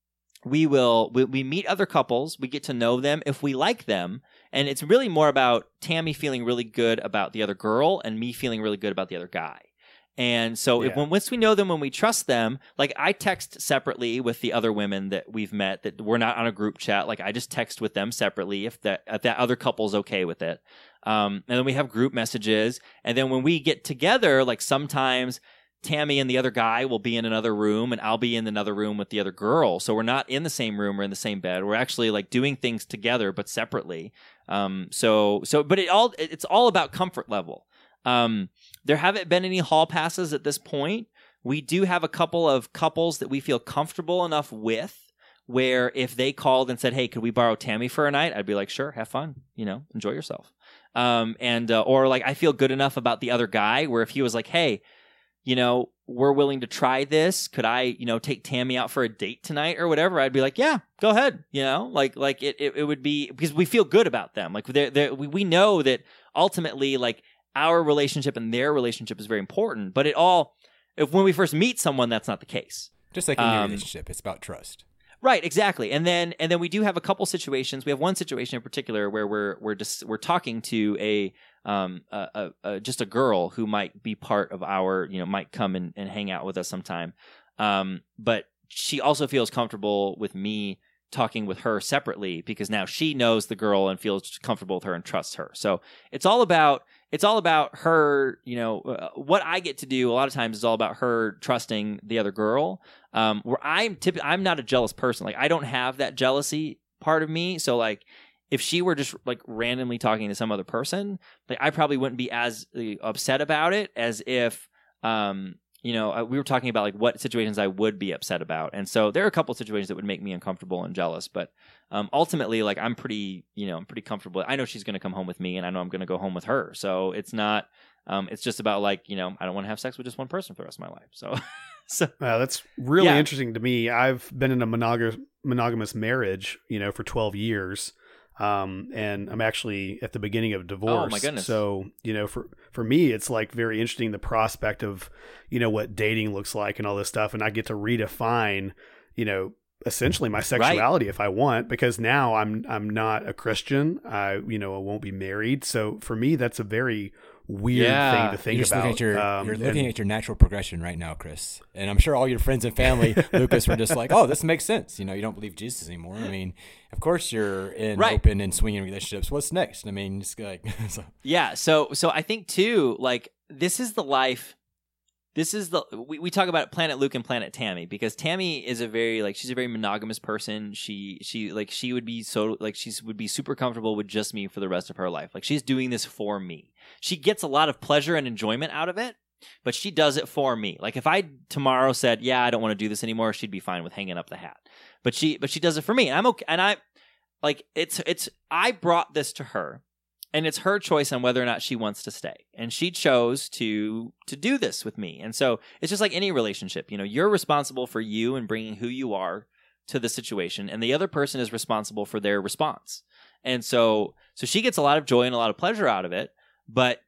we will we, we meet other couples, we get to know them if we like them, and it's really more about Tammy feeling really good about the other girl and me feeling really good about the other guy. And so Yeah. if when once we know them, when we trust them, like I text separately with the other women that we've met that we're not on a group chat. Like I just text with them separately if that if that other couple's okay with it. Um, and then we have group messages. And then when we get together, like sometimes Tammy and the other guy will be in another room and I'll be in another room with the other girl. So we're not in the same room or in the same bed. We're actually like doing things together but separately. Um, so so but it all it's all about comfort level. Um, there haven't been any hall passes at this point. We do have a couple of couples that we feel comfortable enough with where if they called and said, hey, could we borrow Tammy for a night? I'd be like, sure, have fun, you know, enjoy yourself. Um, and, uh, or like, I feel good enough about the other guy where if he was like, hey, you know, we're willing to try this. Could I, you know, take Tammy out for a date tonight or whatever? I'd be like, yeah, go ahead. You know, like, like it, it, it would be because we feel good about them. Like they're, they're, we, we know that ultimately, like, our relationship and their relationship is very important, but it all, if when we first meet someone, that's not the case. Just like in your Um, relationship, it's about trust. Right, exactly. And then and then we do have a couple situations. We have one situation in particular where we're we're just we're talking to a um a, a, a just a girl who might be part of our, you know, might come and, and hang out with us sometime. Um, but she also feels comfortable with me talking with her separately because now she knows the girl and feels comfortable with her and trusts her. So it's all about it's all about her, you know, uh, what I get to do a lot of times is all about her trusting the other girl. Um, where I'm typ- I'm not a jealous person. Like I don't have that jealousy part of me. So like if she were just like randomly talking to some other person, like I probably wouldn't be as uh, upset about it as if, um, you know, uh, we were talking about like what situations I would be upset about. And so there are a couple of situations that would make me uncomfortable and jealous, but um, ultimately, like I'm pretty, you know, I'm pretty comfortable. I know she's going to come home with me and I know I'm going to go home with her. So it's not, um, it's just about like, you know, I don't want to have sex with just one person for the rest of my life. So, so Wow, that's really Yeah. interesting to me. I've been in a monog- monogamous marriage, you know, for twelve years. Um, and I'm actually at the beginning of divorce. Oh, my goodness. So, you know, for, for me, it's like very interesting, the prospect of, you know, what dating looks like and all this stuff. And I get to redefine, you know, essentially my sexuality if I want, because now I'm, I'm not a Christian. I, you know, I won't be married. So for me, that's a very weird Yeah. thing to think You're just about. looking at your, Um, you're looking and- at your natural progression right now, Chris. And I'm sure all your friends and family, Lucas, were just like, oh, this makes sense. You know, you don't believe Jesus anymore. I mean, of course you're in Right. open and swinging relationships. What's next? I mean, just like, so. Yeah, so so I think too, like this is the life. This is the we, we talk about Planet Luke and Planet Tammy because Tammy is a very like she's a very monogamous person. She she like she would be so like she would be super comfortable with just me for the rest of her life. Like she's doing this for me. She gets a lot of pleasure and enjoyment out of it, but she does it for me. Like if I tomorrow said, "Yeah, I don't want to do this anymore," she'd be fine with hanging up the hat. But she but she does it for me, and I'm okay. And I like it's it's I brought this to her. And it's her choice on whether or not she wants to stay. And she chose to to do this with me. And so it's just like any relationship. You know, you're responsible for you and bringing who you are to the situation. And the other person is responsible for their response. And so so she gets a lot of joy and a lot of pleasure out of it. But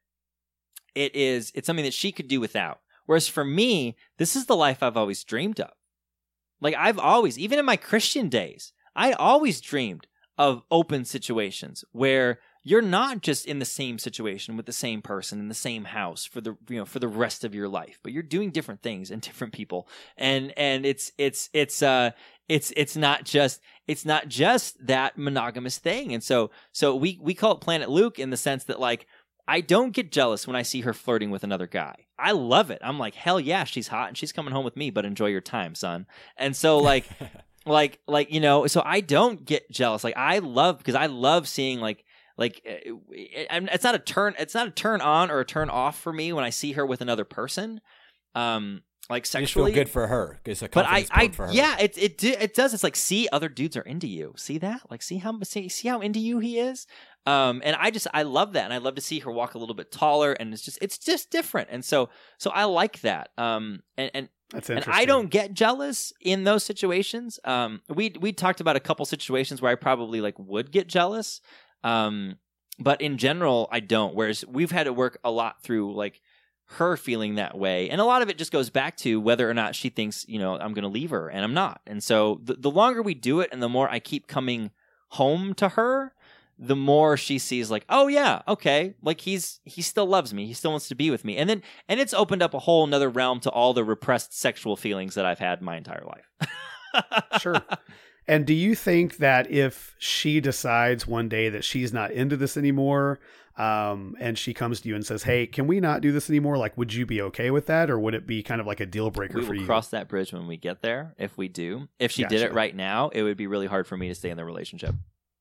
it is it's something that she could do without. Whereas for me, this is the life I've always dreamed of. Like I've always, even in my Christian days, I always dreamed of open situations where you're not just in the same situation with the same person in the same house for the you know for the rest of your life, but you're doing different things and different people, and and it's it's it's uh it's it's not just it's not just that monogamous thing. And so so we we call it Planet Luke in the sense that like I don't get jealous when I see her flirting with another guy. I love it. I'm like, hell yeah, she's hot and she's coming home with me, but enjoy your time, son. And so like like like you know so I don't get jealous. Like I love because I love seeing like. Like it, it, it's not a turn. It's not a turn on or a turn off for me when I see her with another person, um, like sexually. You feel good for her. It's a but I, confidence I, build for her. yeah, it it it does. It's like see other dudes are into you. See that? Like see how see see how into you he is. Um, and I just I love that, and I love to see her walk a little bit taller, and it's just it's just different. And so so I like that. Um, and and. That's And interesting. I don't get jealous in those situations. Um, we we talked about a couple situations where I probably like would get jealous. Um, but in general, I don't. Whereas we've had to work a lot through like her feeling that way. And a lot of it just goes back to whether or not she thinks, you know, I'm going to leave her, and I'm not. And so the, the longer we do it and the more I keep coming home to her, the more she sees like, oh yeah, okay, like he's he still loves me, he still wants to be with me. And then and it's opened up a whole nother realm to all the repressed sexual feelings that I've had my entire life. Sure. And do you think that if she decides one day that she's not into this anymore, um, and she comes to you and says, hey, can we not do this anymore? Like, would you be okay with that? Or would it be kind of like a deal breaker we for will you? Cross that bridge when we get there, if we do. If she Gotcha. did it right now, it would be really hard for me to stay in the relationship.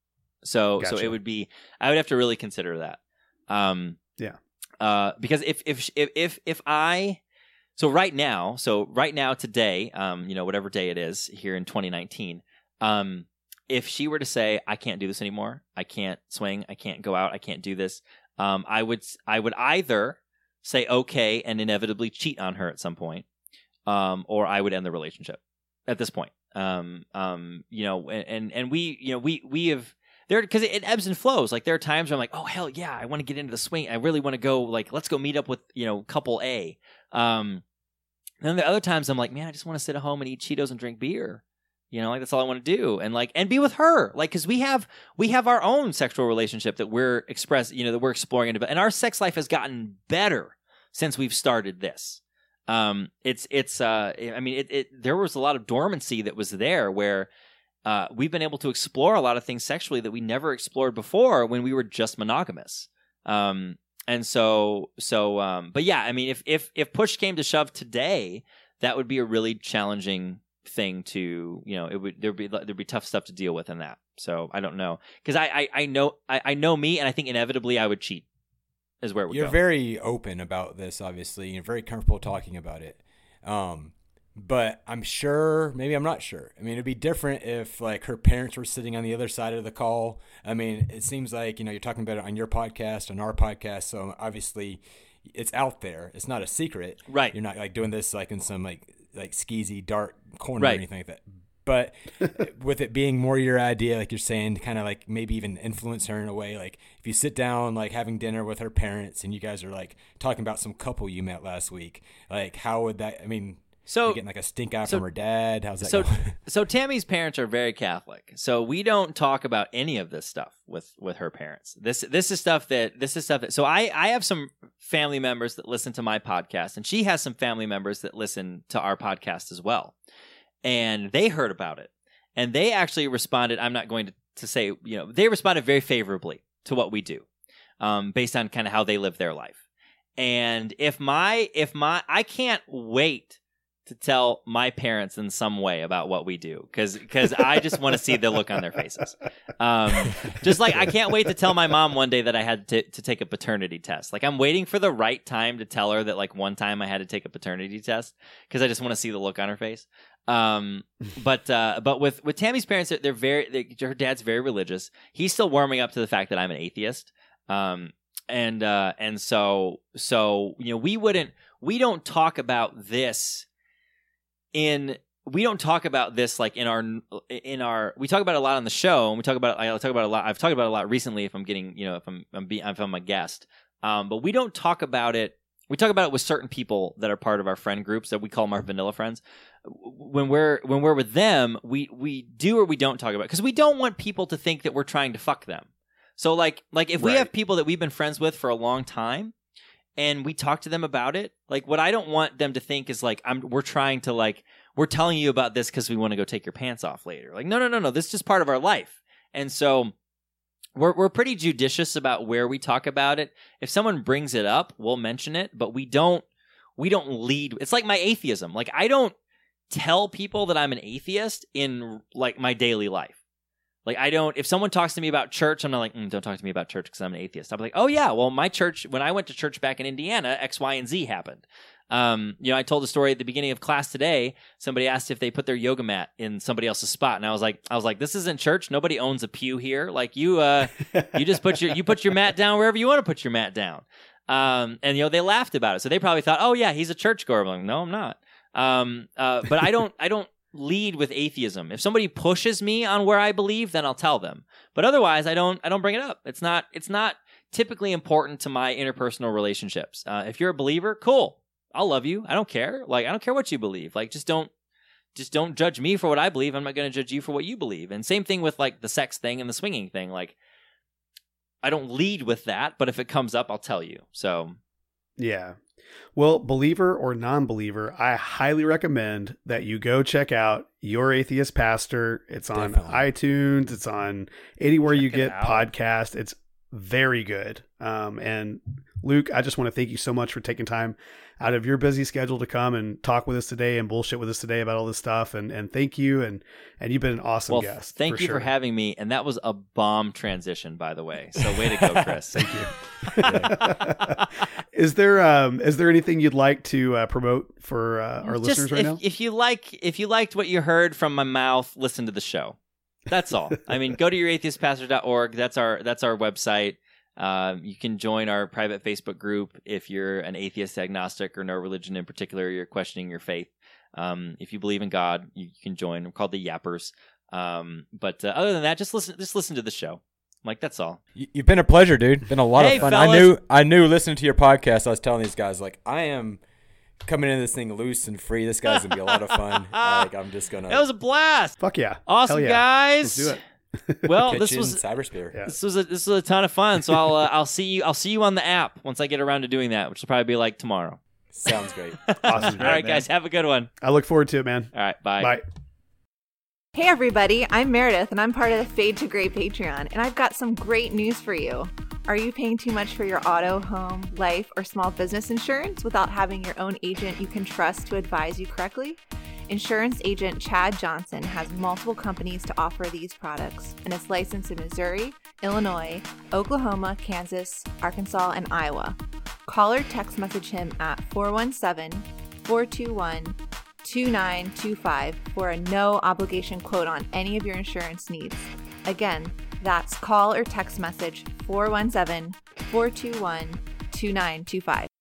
So Gotcha. so it would be, I would have to really consider that. Um, yeah. Uh, because if, if, if, if, if I, so right now, so right now today, um, you know, whatever day it is here in twenty nineteen, um, if she were to say, I can't do this anymore, I can't swing, I can't go out, I can't do this, um, I would, I would either say okay and inevitably cheat on her at some point, um, or I would end the relationship at this point. Um, um, you know, and, and, and we, you know, we, we have, there, because it, it ebbs and flows. Like there are times where I'm like, oh hell yeah, I want to get into the swing. I really want to go. Like let's go meet up with, you know, couple A. Um, and then the other times I'm like, man, I just want to sit at home and eat Cheetos and drink beer. You know, like that's all I want to do, and like and be with her. Like because we have we have our own sexual relationship that we're express, you know, that we're exploring, and our sex life has gotten better since we've started this. Um, it's it's uh, I mean, it, it there was a lot of dormancy that was there where. Uh, we've been able to explore a lot of things sexually that we never explored before when we were just monogamous. Um, and so, so, um, but yeah, I mean, if, if, if push came to shove today, that would be a really challenging thing to, you know, it would, there'd be, there'd be tough stuff to deal with in that. So I don't know. Cause I, I, I know, I, I know me, and I think inevitably I would cheat is where it would You're go. very open about this, obviously. You're very comfortable talking about it. Um, But I'm sure, maybe I'm not sure. I mean, it'd be different if like her parents were sitting on the other side of the call. I mean, it seems like, you know, you're talking about it on your podcast, on our podcast. So obviously it's out there. It's not a secret. Right. You're not like doing this like in some like, like skeezy dark corner right. or anything like that. But with it being more your idea, like you're saying, to kind of like maybe even influence her in a way, like if you sit down, like having dinner with her parents and you guys are like talking about some couple you met last week, like how would that, I mean, So getting like a stink eye so, from her dad. How's that so, going? So Tammy's parents are very Catholic. So we don't talk about any of this stuff with, with her parents. This this is stuff that this is stuff that so I, I have some family members that listen to my podcast, and she has some family members that listen to our podcast as well. And they heard about it. And they actually responded, I'm not going to, to say, you know, they responded very favorably to what we do, um, based on kind of how they live their life. And if my if my I can't wait to tell my parents in some way about what we do, because because I just want to see the look on their faces. Um, just like I can't wait to tell my mom one day that I had to, to take a paternity test. Like I'm waiting for the right time to tell her that like one time I had to take a paternity test because I just want to see the look on her face. Um, but uh, but with with Tammy's parents, they're very they, her dad's very religious. He's still warming up to the fact that I'm an atheist. Um, and uh, and so so you know we wouldn't we don't talk about this. In we don't talk about this like in our in our we talk about it a lot on the show, and we talk about I talk about it a lot. I've talked about it a lot recently. If I'm getting you know if I'm I'm being if I'm a guest, um, but we don't talk about it. We talk about it with certain people that are part of our friend groups that we call them our vanilla friends. When we're when we're with them, we we do or we don't talk about it because we don't want people to think that we're trying to fuck them. So like like if we Right. have people that we've been friends with for a long time, and we talk to them about it, like what I don't want them to think is like I'm we're trying to like we're telling you about this because we want to go take your pants off later. Like no no no no, this is just part of our life. And so we're we're pretty judicious about where we talk about it. If someone brings it up, we'll mention it, but we don't we don't lead. It's like my atheism. Like I don't tell people that I'm an atheist in like my daily life. Like I don't, if someone talks to me about church, I'm not like, mm, don't talk to me about church because I'm an atheist. I'm like, oh yeah, well my church, when I went to church back in Indiana, X, Y, and Z happened. Um, you know, I told a story at the beginning of class today. Somebody asked if they put their yoga mat in somebody else's spot. And I was like, I was like, this isn't church. Nobody owns a pew here. Like you, uh, you just put your, you put your mat down wherever you want to put your mat down. Um, and you know, they laughed about it. So they probably thought, oh yeah, he's a churchgoer. I'm like, no, I'm not. Um, uh, but I don't, I don't, lead with atheism. If somebody pushes me on where I believe, then I'll tell them. But otherwise, I don't I don't bring it up. It's not it's not typically important to my interpersonal relationships. Uh, if you're a believer, cool. I'll love you. I don't care. Like, I don't care what you believe. Like, just don't, just don't judge me for what I believe. I'm not going to judge you for what you believe. And same thing with like the sex thing and the swinging thing. Like, I don't lead with that, but if it comes up, I'll tell you. So, yeah. Well, believer or non-believer, I highly recommend that you go check out Your Atheist Pastor. It's on Definitely. iTunes. It's on anywhere check you get podcasts. It's very good. Um, and Luke, I just want to thank you so much for taking time out of your busy schedule to come and talk with us today and bullshit with us today about all this stuff. And, and thank you. And, and you've been an awesome well, guest. Thank for you sure. for having me. And that was a bomb transition, by the way. So way to go, Chris. Thank you. Is there, um, is there anything you'd like to uh, promote for uh, our Just listeners right if, now? If you like, if you liked what you heard from my mouth, listen to the show. That's all. I mean, go to your atheist pastor dot org. That's our, that's our website. Um, you can join our private Facebook group if you're an atheist, agnostic, or no religion in particular. You're questioning your faith. Um, if you believe in God, you can join. We're called the Yappers. Um, but uh, other than that, just listen. Just listen to the show. Like, that's all. You've been a pleasure, dude. Been a lot hey, of fun. Fellas. I knew. I knew listening to your podcast. I was telling these guys like I am coming into this thing loose and free. This guy's gonna be a lot of fun. Like I'm just gonna. That was a blast. Fuck yeah! Awesome, yeah. guys. Let's do it. Well, Kitchen, this was Cybersphere. Yeah. This was a, this was a ton of fun. So I'll uh, I'll see you I'll see you on the app once I get around to doing that, which will probably be like tomorrow. Sounds great. Awesome. All right, guys, have a good one. I look forward to it, man. All right, bye. Bye. Hey everybody, I'm Meredith and I'm part of the Fade to Gray Patreon, and I've got some great news for you. Are you paying too much for your auto, home, life, or small business insurance without having your own agent you can trust to advise you correctly? Insurance agent Chad Johnson has multiple companies to offer these products and is licensed in Missouri, Illinois, Oklahoma, Kansas, Arkansas, and Iowa. Call or text message him at four one seven, four two one, two nine two five for a no obligation quote on any of your insurance needs. Again, that's call or text message four one seven, four two one, two nine two five.